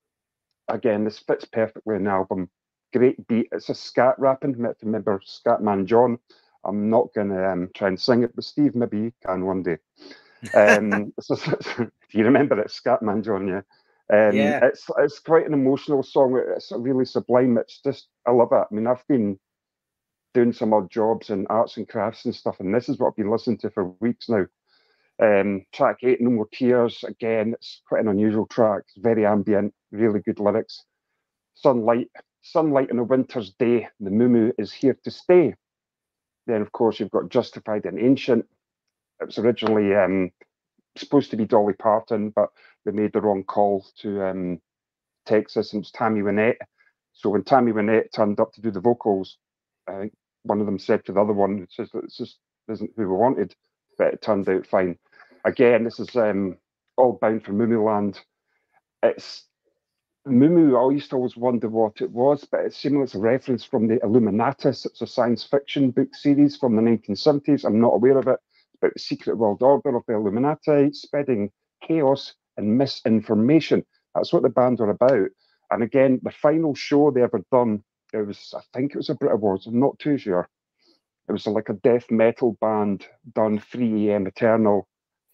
Again, this fits perfectly in the album. Great beat. It's a scat rapping. Remember Scatman John. I'm not going to um, try and sing it, but Steve, maybe you can one day. Um, so, do you remember it, Scatman John? Yeah. Um, yeah. It's it's quite an emotional song. It's really sublime. It's just, I love it. I mean, I've been doing some odd jobs in arts and crafts and stuff, and this is what I've been listening to for weeks now. Um, track eight, No More Tears. Again, it's quite an unusual track. It's very ambient, really good lyrics. Sunlight, sunlight on a winter's day. The Moo is here to stay. Then, of course, you've got Justified and Ancient. It was originally um, supposed to be Dolly Parton, but they made the wrong call to um, Texas, and it was Tammy Wynette. So when Tammy Wynette turned up to do the vocals, I think one of them said to the other one, it says that this just isn't who we wanted, but it turned out fine. Again, this is um, all bound for Moo Moo Land. It's Moo Moo, I used to always wonder what it was, but it seems it's a reference from the Illuminatus. It's a science fiction book series from the nineteen seventies. I'm not aware of it. It's about the secret world order of the Illuminati, spreading chaos and misinformation. That's what the band are about. And again, the final show they ever done, it was, I think it was a Brit Awards, I'm not too sure. It was like a death metal band done three A M Eternal.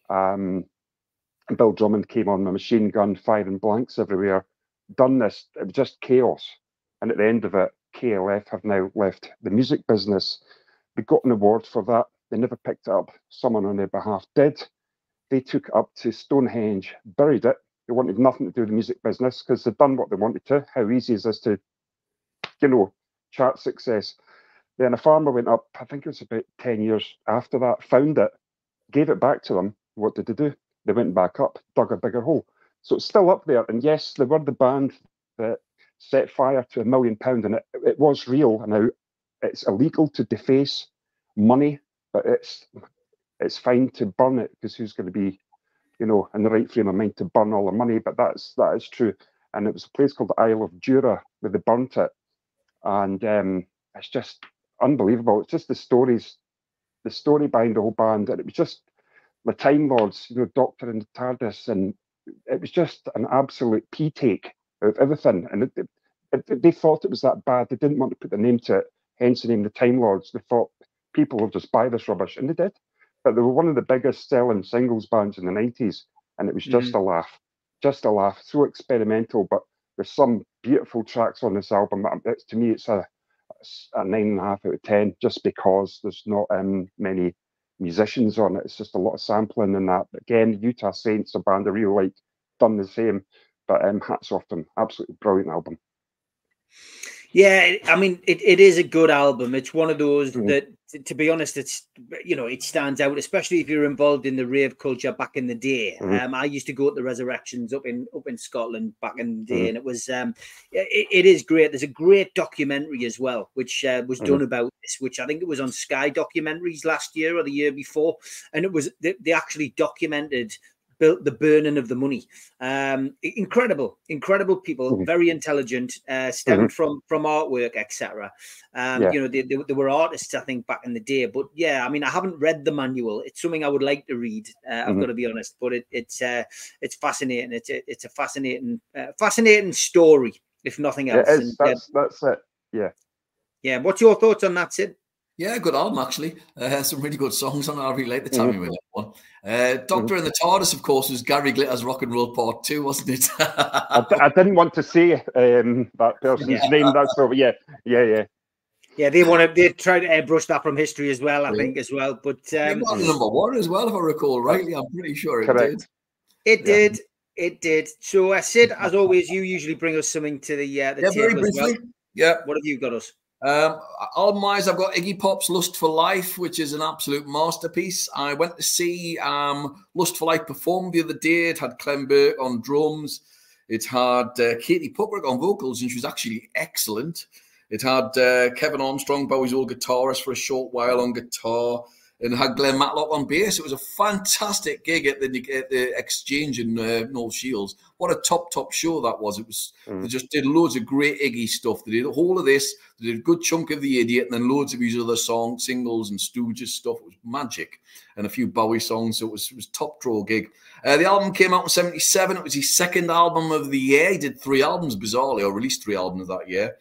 Um, and Bill Drummond came on with a machine gun, firing blanks everywhere. Done this, it was just chaos. And at the end of it, K L F have now left the music business. They got an award for that. They never picked it up. Someone on their behalf did. They took it up to Stonehenge, buried it. They wanted nothing to do with the music business because they'd done what they wanted to. How easy is this to, you know, chart success? Then a farmer went up, I think it was about ten years after that, found it, gave it back to them. What did they do? They went back up, dug a bigger hole. So it's still up there. And yes, they were the band that set fire to a million pounds, and it, it was real. Now, it's illegal to deface money, but it's it's fine to burn it because who's going to be, you know, in the right frame of mind to burn all the money, but that's that is true. And it was a place called the Isle of Jura where they burnt it, and um, it's just unbelievable. It's just the stories, the story behind the whole band, and it was just the Time Lords, you know, Doctor and the TARDIS, and it was just an absolute pee take of everything. And it, it, it, they thought it was that bad. They didn't want to put the name to it, hence the name the Time Lords. They thought people will just buy this rubbish, and they did. But they were one of the biggest selling singles bands in the nineties, and it was just mm-hmm. a laugh, just a laugh. So experimental, but there's some beautiful tracks on this album. It's, to me, it's a, a nine and a half out of ten, just because there's not um, many musicians on it. It's just a lot of sampling and that. But again, Utah Saints, a band I really like, done the same. But um, hats off to them. Absolutely brilliant album. Yeah, I mean, it, it is a good album. It's one of those mm-hmm. that, to, to be honest, it's, you know, it stands out, especially if you're involved in the rave culture back in the day. Mm-hmm. Um, I used to go to the Resurrections up in up in Scotland back in the day, mm-hmm. and it was, um, it, it is great. There's a great documentary as well, which uh, was mm-hmm. done about this, which I think it was on Sky Documentaries last year or the year before, and it was they, they actually documented built the burning of the money. Um, incredible, incredible people, mm-hmm. very intelligent, uh, stemmed mm-hmm. from from artwork, et cetera. Um, yeah. You know, they, they, they were artists, I think, back in the day. But yeah, I mean, I haven't read the manual. It's something I would like to read. Uh, mm-hmm. I've got to be honest, but it, it's uh, it's fascinating. It's a, it's a fascinating, uh, fascinating story, if nothing else. It is. And, that's yeah, that's it. Yeah. Yeah. What's your thoughts on that, Sid? Yeah, good album, actually. Uh, some really good songs on it. I really like the timing mm-hmm. with that one. Uh, Doctor mm-hmm. and the TARDIS, of course, was Gary Glitter's Rock and Roll Part Two, wasn't it? I, I didn't want to say um, that person's yeah. name. That's over. Yeah, yeah, yeah. Yeah, they want to. They try to airbrush that from history as well. I yeah. think as well. But um, it got number one as well, if I recall rightly. I'm pretty sure it correct. did. It yeah. did. It did. So, uh, Sid, as always, you usually bring us something to the uh, the yeah, table very as briefly. well. Yeah. What have you got us? Um, album-wise, I've got Iggy Pop's Lust for Life, which is an absolute masterpiece. I went to see um, Lust for Life perform the other day. It had Clem Burke on drums. It had uh, Katie Puckrick on vocals, and she was actually excellent. It had uh, Kevin Armstrong, Bowie's old guitarist, for a short while on guitar, and it had Glenn Matlock on bass. It was a fantastic gig at the, at the Exchange in uh, North Shields. What a top, top show that was. It was mm. They just did loads of great Iggy stuff. They did a whole of this. They did a good chunk of The Idiot, and then loads of his other songs, singles and Stooges stuff. It was magic. And a few Bowie songs. So it was, it was a top draw gig. Uh, the album came out in seventy-seven. It was his second album of the year. He did three albums, bizarrely, or released three albums that year.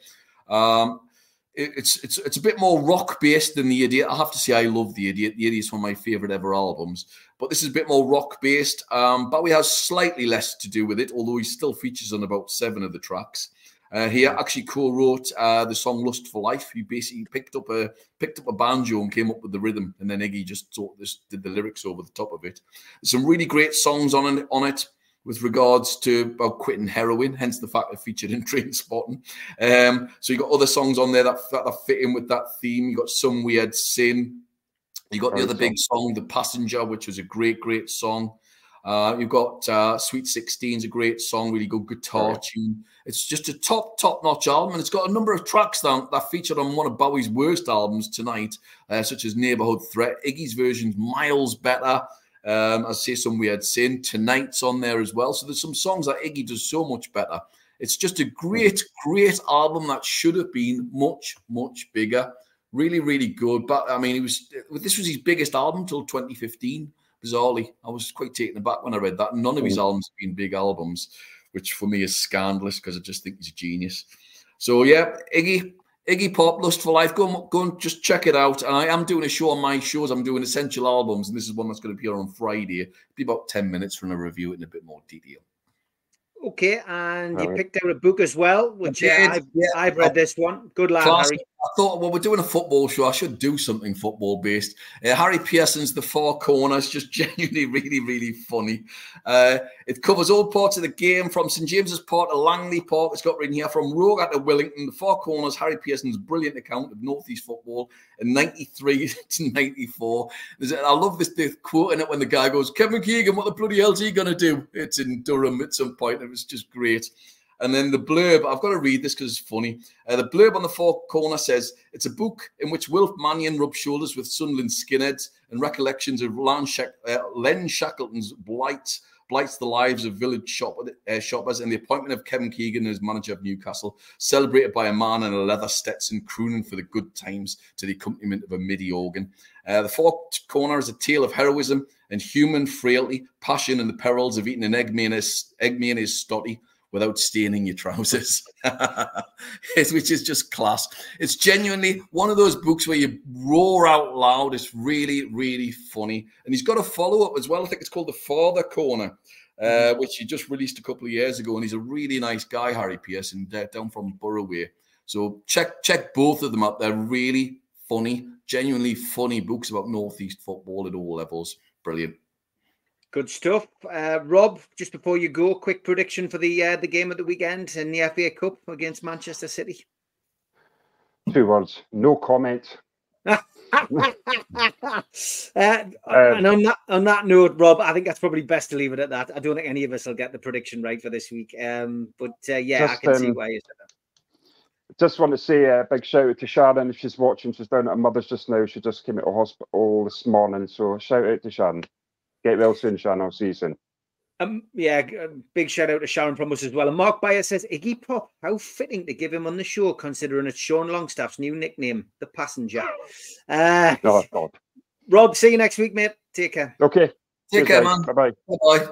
Um, It's it's it's a bit more rock based than The Idiot. I have to say I love The Idiot. The Idiot's one of my favorite ever albums, but this is a bit more rock based. Um, Bowie has slightly less to do with it, although he still features on about seven of the tracks. Uh, he actually co-wrote uh, the song "Lust for Life." He basically picked up a picked up a banjo and came up with the rhythm, and then Iggy just sort of this, did the lyrics over the top of it. There's some really great songs on it. On it. With regards to about quitting heroin, hence the fact it featured in Trainspotting. Um, so you got other songs on there that, that, that fit in with that theme. You got Some Weird Sin. You got the other big song, The Passenger, which was a great, great song. Uh, you've got uh, Sweet sixteen's a great song, really good guitar right. tune. It's just a top, top-notch album, and it's got a number of tracks that, that featured on one of Bowie's worst albums tonight, uh, such as Neighborhood Threat. Iggy's version's miles better. Um, I say Some Weird Sin. Tonight's on there as well. So there's some songs that Iggy does so much better. It's just a great, great album that should have been much, much bigger. Really, really good. But I mean, it was this was his biggest album till twenty fifteen. Bizarrely, I was quite taken aback when I read that. None of his albums have been big albums, which for me is scandalous because I just think he's a genius. So yeah, Iggy. Iggy Pop, Lust for Life. Go and, go and just check it out. And I am doing a show on my shows. I'm doing Essential Albums, and this is one that's going to appear on Friday. It'll be about ten minutes from a review in a bit more detail. Okay, and you picked out a book as well, which yeah, I've, yeah. I've read this one. Good lad, Class. Harry. I thought, well, we're doing a football show. I should do something football-based. Uh, Harry Pearson's The Four Corners, just genuinely really, really funny. Uh, it covers all parts of the game, from St James's Park to Langley Park. It's got written here, from Rogar to Willington. The Four Corners, Harry Pearson's brilliant account of North East football in ninety-three to ninety-four. There's, I love this the quote in it when the guy goes, Kevin Keegan, what the bloody hell's he going to do? It's in Durham at some point. It was just great. And then the blurb, I've got to read this because it's funny. Uh, the blurb on the fourth corner says, it's a book in which Wilf Mannion rubs shoulders with Sunderland skinheads and recollections of Len, Shack- uh, Len Shackleton's blights, blights the lives of village shop, uh, shoppers and the appointment of Kevin Keegan as manager of Newcastle, celebrated by a man in a leather Stetson crooning for the good times to the accompaniment of a MIDI organ. Uh, the fourth corner is a tale of heroism and human frailty, passion and the perils of eating an egg mayonnaise, egg mayonnaise stotty without staining your trousers, which is just class. It's genuinely one of those books where you roar out loud. It's really, really funny. And he's got a follow-up as well. I think it's called The Father Corner, uh, which he just released a couple of years ago. And he's a really nice guy, Harry Pearce, and uh, down from Borough Way. So check check both of them out. They're really funny, genuinely funny books about Northeast football at all levels. Brilliant. Good stuff. Uh, Rob, just before you go, quick prediction for the uh, the game at the weekend in the F A Cup against Manchester City. Two words, no comment. uh, and on that on that note, Rob, I think that's probably best to leave it at that. I don't think any of us will get the prediction right for this week. Um, but uh, yeah, just, I can um, see why you said that. Just want to say a big shout out to Sharon if she's watching. She's down at her mother's just now. She just came out of hospital this morning. So shout out to Sharon. Get well soon, Sharon. I'll see you soon. Um, yeah, big shout out to Sharon from us as well. And Mark Bayer says, Iggy Pop, how fitting to give him on the show, considering it's Sean Longstaff's new nickname, The Passenger. Uh, oh, God. Rob, see you next week, mate. Take care. Okay. Take care, man. Bye-bye. Bye-bye.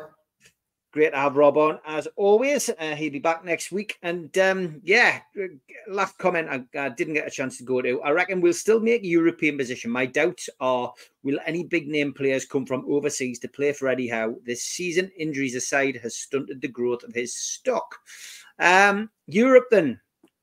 Great to have Rob on, as always. Uh, he'll be back next week. And um, yeah, last comment I, I didn't get a chance to go to. I reckon we'll still make European position. My doubts are, will any big name players come from overseas to play for Eddie Howe this season? Injuries aside, has stunted the growth of his stock. Um, Europe then.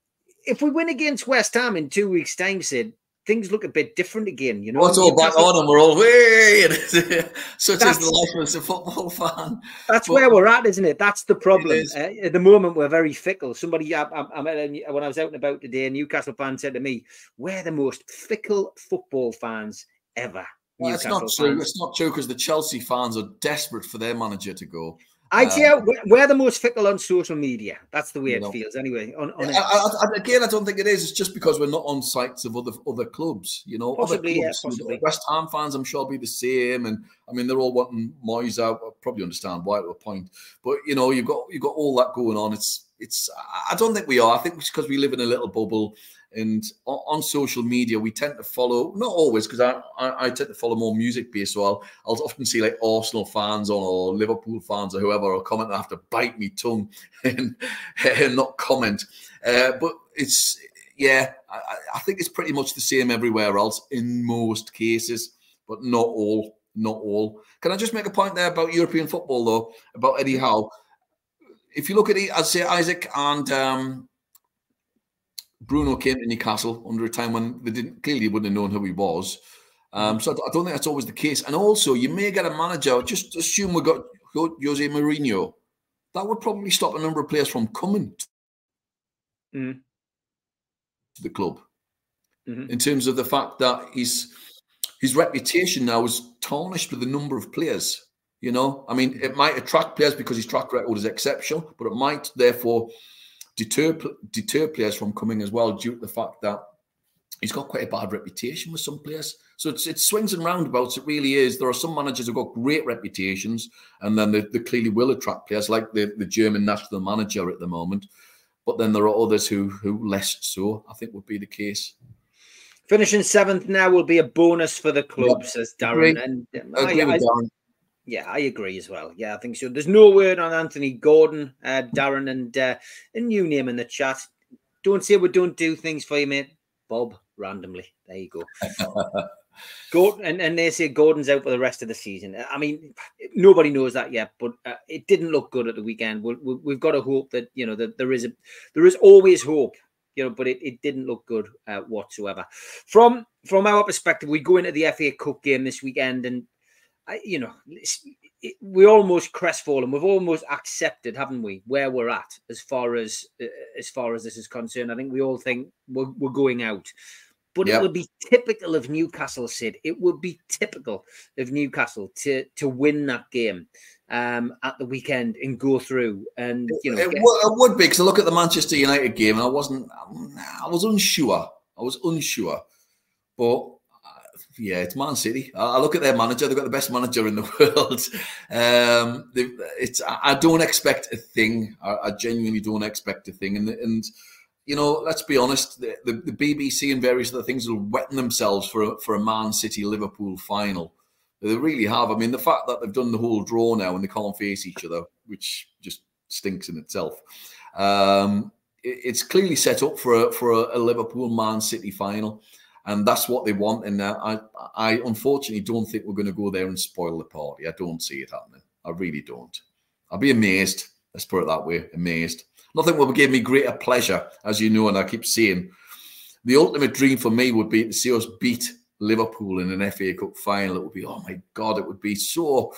If we win against West Ham in two weeks' time, Sid, things look a bit different again. You know, well, it's all back on and we're all way. Such as the life as a football fan. That's but, where we're at, isn't it? That's the problem. It uh, at the moment, we're very fickle. Somebody, I, I, I met, when I was out and about today, a Newcastle fan said to me, "We're the most fickle football fans ever." Well, it's not true. Fans. It's not true because the Chelsea fans are desperate for their manager to go. I'd say um, we're, we're the most fickle on social media. That's the way it know. feels, anyway. On, on I, I, I, again, I don't think it is. It's just because we're not on sites of other other clubs. You know, possibly, other clubs, yeah, possibly. West Ham fans, I'm sure, will be the same. And I mean, they're all wanting Moyes out. I probably understand why to a point. But you know, you've got you've got all that going on. It's it's. I don't think we are. I think it's because we live in a little bubble. And on, on social media, we tend to follow, not always, because I, I, I tend to follow more music-based, so I'll, I'll often see like Arsenal fans on or Liverpool fans or whoever will comment, I have to bite me tongue and, and not comment. Uh, but it's, yeah, I, I think it's pretty much the same everywhere else in most cases, but not all, not all. Can I just make a point there about European football, though, about Eddie Howe? If you look at it, I'd say Isaac and... Um, Bruno came to Newcastle under a time when they didn't clearly wouldn't have known who he was. Um, so I don't think that's always the case. And also, you may get a manager. Just assume we got Jose Mourinho. That would probably stop a number of players from coming mm. to the club. Mm-hmm. In terms of the fact that his his reputation now is tarnished with a number of players. You know, I mean, it might attract players because his track record is exceptional, but it might therefore deter deter players from coming as well due to the fact that he's got quite a bad reputation with some players. So it's it swings and roundabouts. It really is. There are some managers who've got great reputations, and then they, they clearly will attract players, like the, the German national manager at the moment. But then there are others who who less so, I think, would be the case. Finishing seventh now will be a bonus for the club, yeah. says Darren. Agree. And I, agree with I, Darren. Yeah, I agree as well. Yeah, I think so. There's no word on Anthony Gordon, uh, Darren, and uh, a new name in the chat. Don't say we don't do things for you, mate. Bob, randomly. There you go. Gordon, and, and they say Gordon's out for the rest of the season. I mean, nobody knows that yet, but uh, it didn't look good at the weekend. We, we, we've got to hope that, you know, that there is a, there is always hope, you know, but it, it didn't look good uh, whatsoever. From from our perspective, we go into the F A Cup game this weekend, and I, you know, it, we're almost crestfallen. We've almost accepted, haven't we, where we're at as far as uh, as far as this is concerned. I think we all think we're, we're going out. But Yep. it would be typical of Newcastle, Sid. It would be typical of Newcastle to to win that game um, at the weekend and go through. And you know, it, get... would, it would be, because I look at the Manchester United game and I wasn't, I was unsure. I was unsure. But uh, yeah, it's Man City. I, I look at their manager; they've got the best manager in the world. Um, it's I don't expect a thing. I, I genuinely don't expect a thing. And and you know, let's be honest, the, the, the B B C and various other things are wetting themselves for a, for a Man City Liverpool final. They really have. I mean, the fact that they've done the whole draw now and they can't face each other, which just stinks in itself. Um, it, it's clearly set up for a, for a, a Liverpool Man City final. And that's what they want. And uh, I, I unfortunately don't think we're going to go there and spoil the party. I don't see it happening. I really don't. I'll be amazed. Let's put it that way. Amazed. Nothing will give me greater pleasure, as you know, and I keep saying, the ultimate dream for me would be to see us beat Liverpool in an F A Cup final. It would be, oh my God, it would be so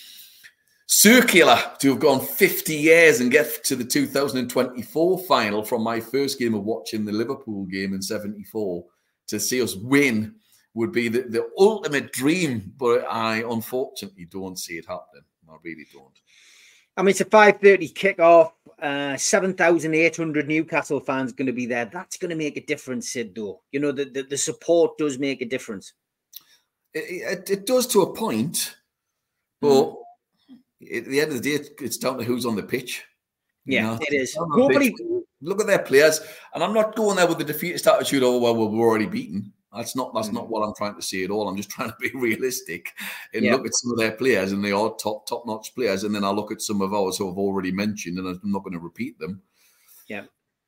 circular to have gone fifty years and get to the two thousand twenty-four final from my first game of watching the Liverpool game in seventy-four. To see us win would be the, the ultimate dream, but I unfortunately don't see it happening. I really don't. I mean, it's a five thirty kickoff. Uh, seven thousand eight hundred Newcastle fans going to be there. That's going to make a difference, Sid, though. You know, the, the, the support does make a difference. It, it, it does to a point, but mm. at the end of the day, it's down to who's on the pitch. Yeah, you know? it is. Hopefully, look at their players, and I'm not going there with the defeatist attitude. Oh well, we're already beaten. That's not that's mm. not what I'm trying to say at all. I'm just trying to be realistic and yeah. look at some of their players, and they are top top notch players. And then I look at some of ours who I've already mentioned, and I'm not going to repeat them. Yeah,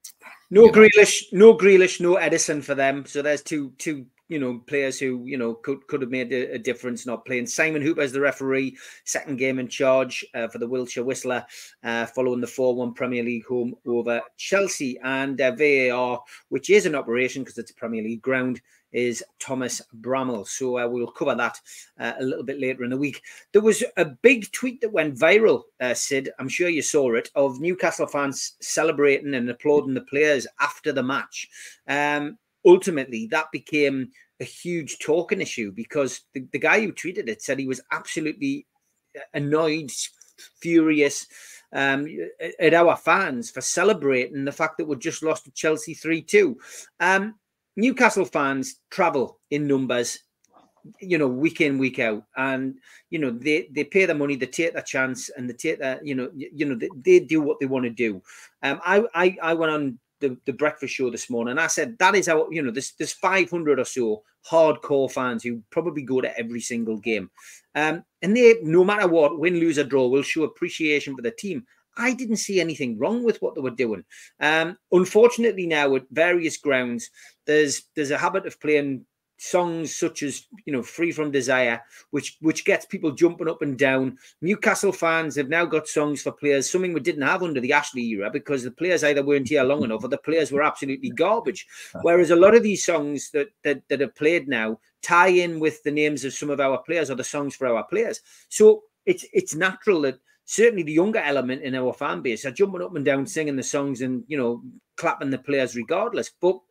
no you Grealish, know. no Grealish, no Edison for them. So there's two two. You know, players who, you know, could, could have made a, a difference not playing. Simon Hooper as the referee, second game in charge uh, for the Wiltshire Whistler, uh, following the four one Premier League home over Chelsea. And uh, V A R, which is an operation because it's a Premier League ground, is Thomas Bramall. So uh, we'll cover that uh, a little bit later in the week. There was a big tweet that went viral, uh, Sid, I'm sure you saw it, of Newcastle fans celebrating and applauding the players after the match. Um, Ultimately, that became a huge talking issue because the, the guy who tweeted it said he was absolutely annoyed, furious um, at our fans for celebrating the fact that we just lost to Chelsea three two. Um, Newcastle fans travel in numbers, you know, week in, week out. And, you know, they, they pay the money, they take the chance and they take that, you know, you know, they, they do what they want to do. Um, I, I, I went on The, the breakfast show this morning. I said that is how, you know, there's there's five hundred or so hardcore fans who probably go to every single game, um, and they, no matter what, win, lose or draw, will show appreciation for the team. I didn't see anything wrong with what they were doing. Um, unfortunately, now at various grounds, there's there's a habit of playing songs such as, you know, Free From Desire, which which gets people jumping up and down. Newcastle fans have now got songs for players, something we didn't have under the Ashley era, because the players either weren't here long enough or the players were absolutely garbage. Whereas a lot of these songs that that, that are played now tie in with the names of some of our players or the songs for our players. So it's it's natural that certainly the younger element in our fan base are jumping up and down, singing the songs and, you know, clapping the players regardless. But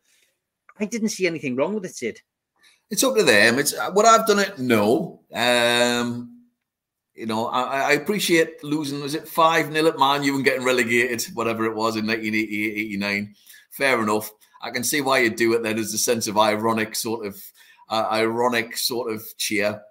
I didn't see anything wrong with it, Sid. It's up to them. It's would I've done it? No. Um, you know, I, I appreciate losing. Was it five nil at Man U and getting relegated, whatever it was in nineteen eighty-eight eighty-nine? Fair enough. I can see why you do it. Then there's a sense of ironic sort of, uh, ironic sort of cheer.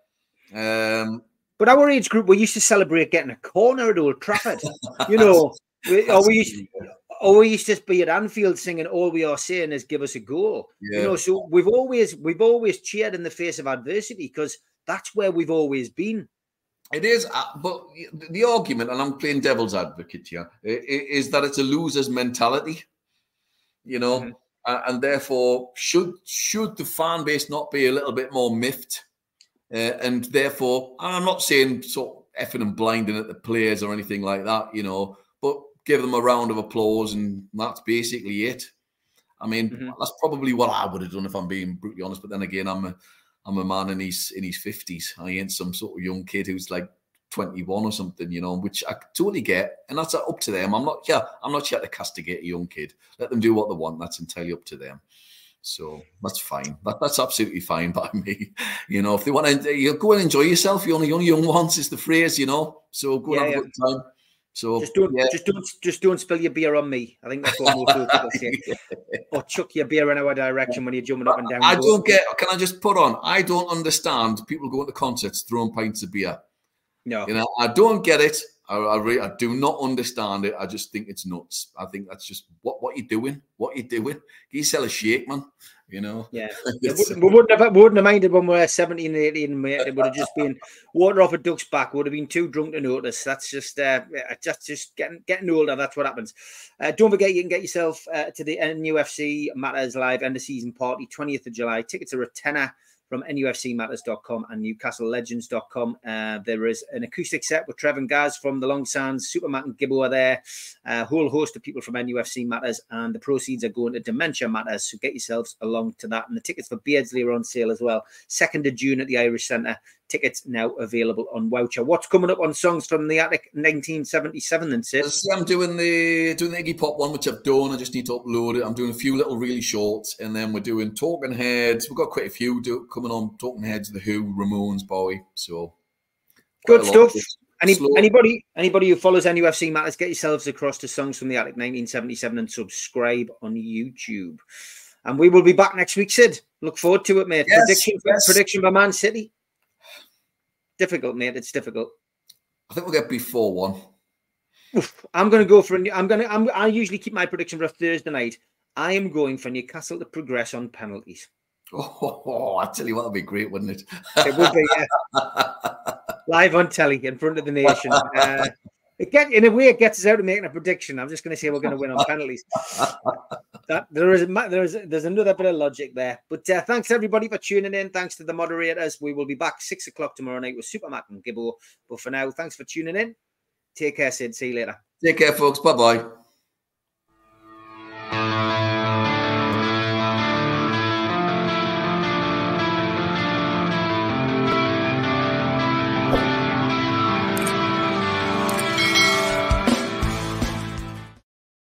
Um, but our age group, we used to celebrate getting a corner at Old Trafford. You know, we, or we used. Or we used to be at Anfield singing "All We Are Saying Is Give Us a Goal." Yeah. You know, so we've always we've always cheered in the face of adversity because that's where we've always been. It is, uh, but the argument, and I'm playing devil's advocate here, is that it's a loser's mentality. You know, mm-hmm. uh, and therefore, should should the fan base not be a little bit more miffed? Uh, and therefore, I'm not saying sort of effing and blinding at the players or anything like that. You know, but give them a round of applause, and that's basically it. I mean, mm-hmm. that's probably what I would have done if I'm being brutally honest. But then again, I'm a, I'm a man in his in his fifties. I ain't some sort of young kid who's like twenty-one or something, you know, which I totally get, and that's up to them. I'm not here. I'm not here to castigate a young kid. Let them do what they want. That's entirely up to them. So that's fine. That, that's absolutely fine by me. You know, if they want to, you go and enjoy yourself. You only, only young once is the phrase, you know. So go Yeah, and have yeah. a good time. So just don't, yeah. just don't, just don't spill your beer on me. I think that's what most people say. Or chuck your beer in our direction when you're jumping up and down. I don't get. Can I just put on? I don't understand people going to concerts throwing pints of beer. No, you know, I don't get it. I, I, really, I do not understand it. I just think it's nuts. I think that's just what what you doing. What you doing? Can you sell a shake, man? You know. Yeah, we wouldn't, we wouldn't have we wouldn't have minded when we were seventeen, eighteen, mate. It would have just been water off a duck's back. Would have been too drunk to notice. That's just uh, just just getting getting older. That's what happens. Uh, don't forget, you can get yourself uh, to the N U F C Matters Live end of season party, twentieth of July. Tickets are a tenner from N U F C matters dot com and Newcastle Legends dot com. Uh, there is an acoustic set with Trev and Gaz from the Long Sands. Supermatt and Gibbo are there. A whole host of people from N U F C Matters, and the proceeds are going to Dementia Matters. So get yourselves along to that. And the tickets for Beardsley are on sale as well. second of June at the Irish Centre. Tickets now available on Woucher. What's coming up on Songs from the Attic nineteen seventy-seven then, Sid? I'm doing the doing the Iggy Pop one, which I've done. I just need to upload it. I'm doing a few little really shorts, and then we're doing Talking Heads. We've got quite a few do, coming on. Talking Heads, The Who, Ramones, Bowie. So good stuff. Any, anybody, anybody who follows N U F C Matters, get yourselves across to Songs from the Attic nineteen seventy-seven and subscribe on YouTube. And we will be back next week, Sid. Look forward to it, mate. Yes, prediction, yes. prediction by Man City. Difficult, mate. It's difficult. I think we'll get B four one. I'm going to go for. A, I'm going to. I'm, I usually keep my prediction for a Thursday night. I am going for Newcastle to progress on penalties. Oh, oh, I tell you what, that'd be great, wouldn't it? It would be, yeah. Live on telly in front of the nation. Uh, it get in a way it gets us out of making a prediction. I'm just going to say we're going to win on penalties. That there is there is there's another bit of logic there. But uh, thanks everybody for tuning in. Thanks to the moderators. We will be back six o'clock tomorrow night with Supermatt and Gibbo. But for now, thanks for tuning in. Take care, Sid. See you later. Take care, folks. Bye bye.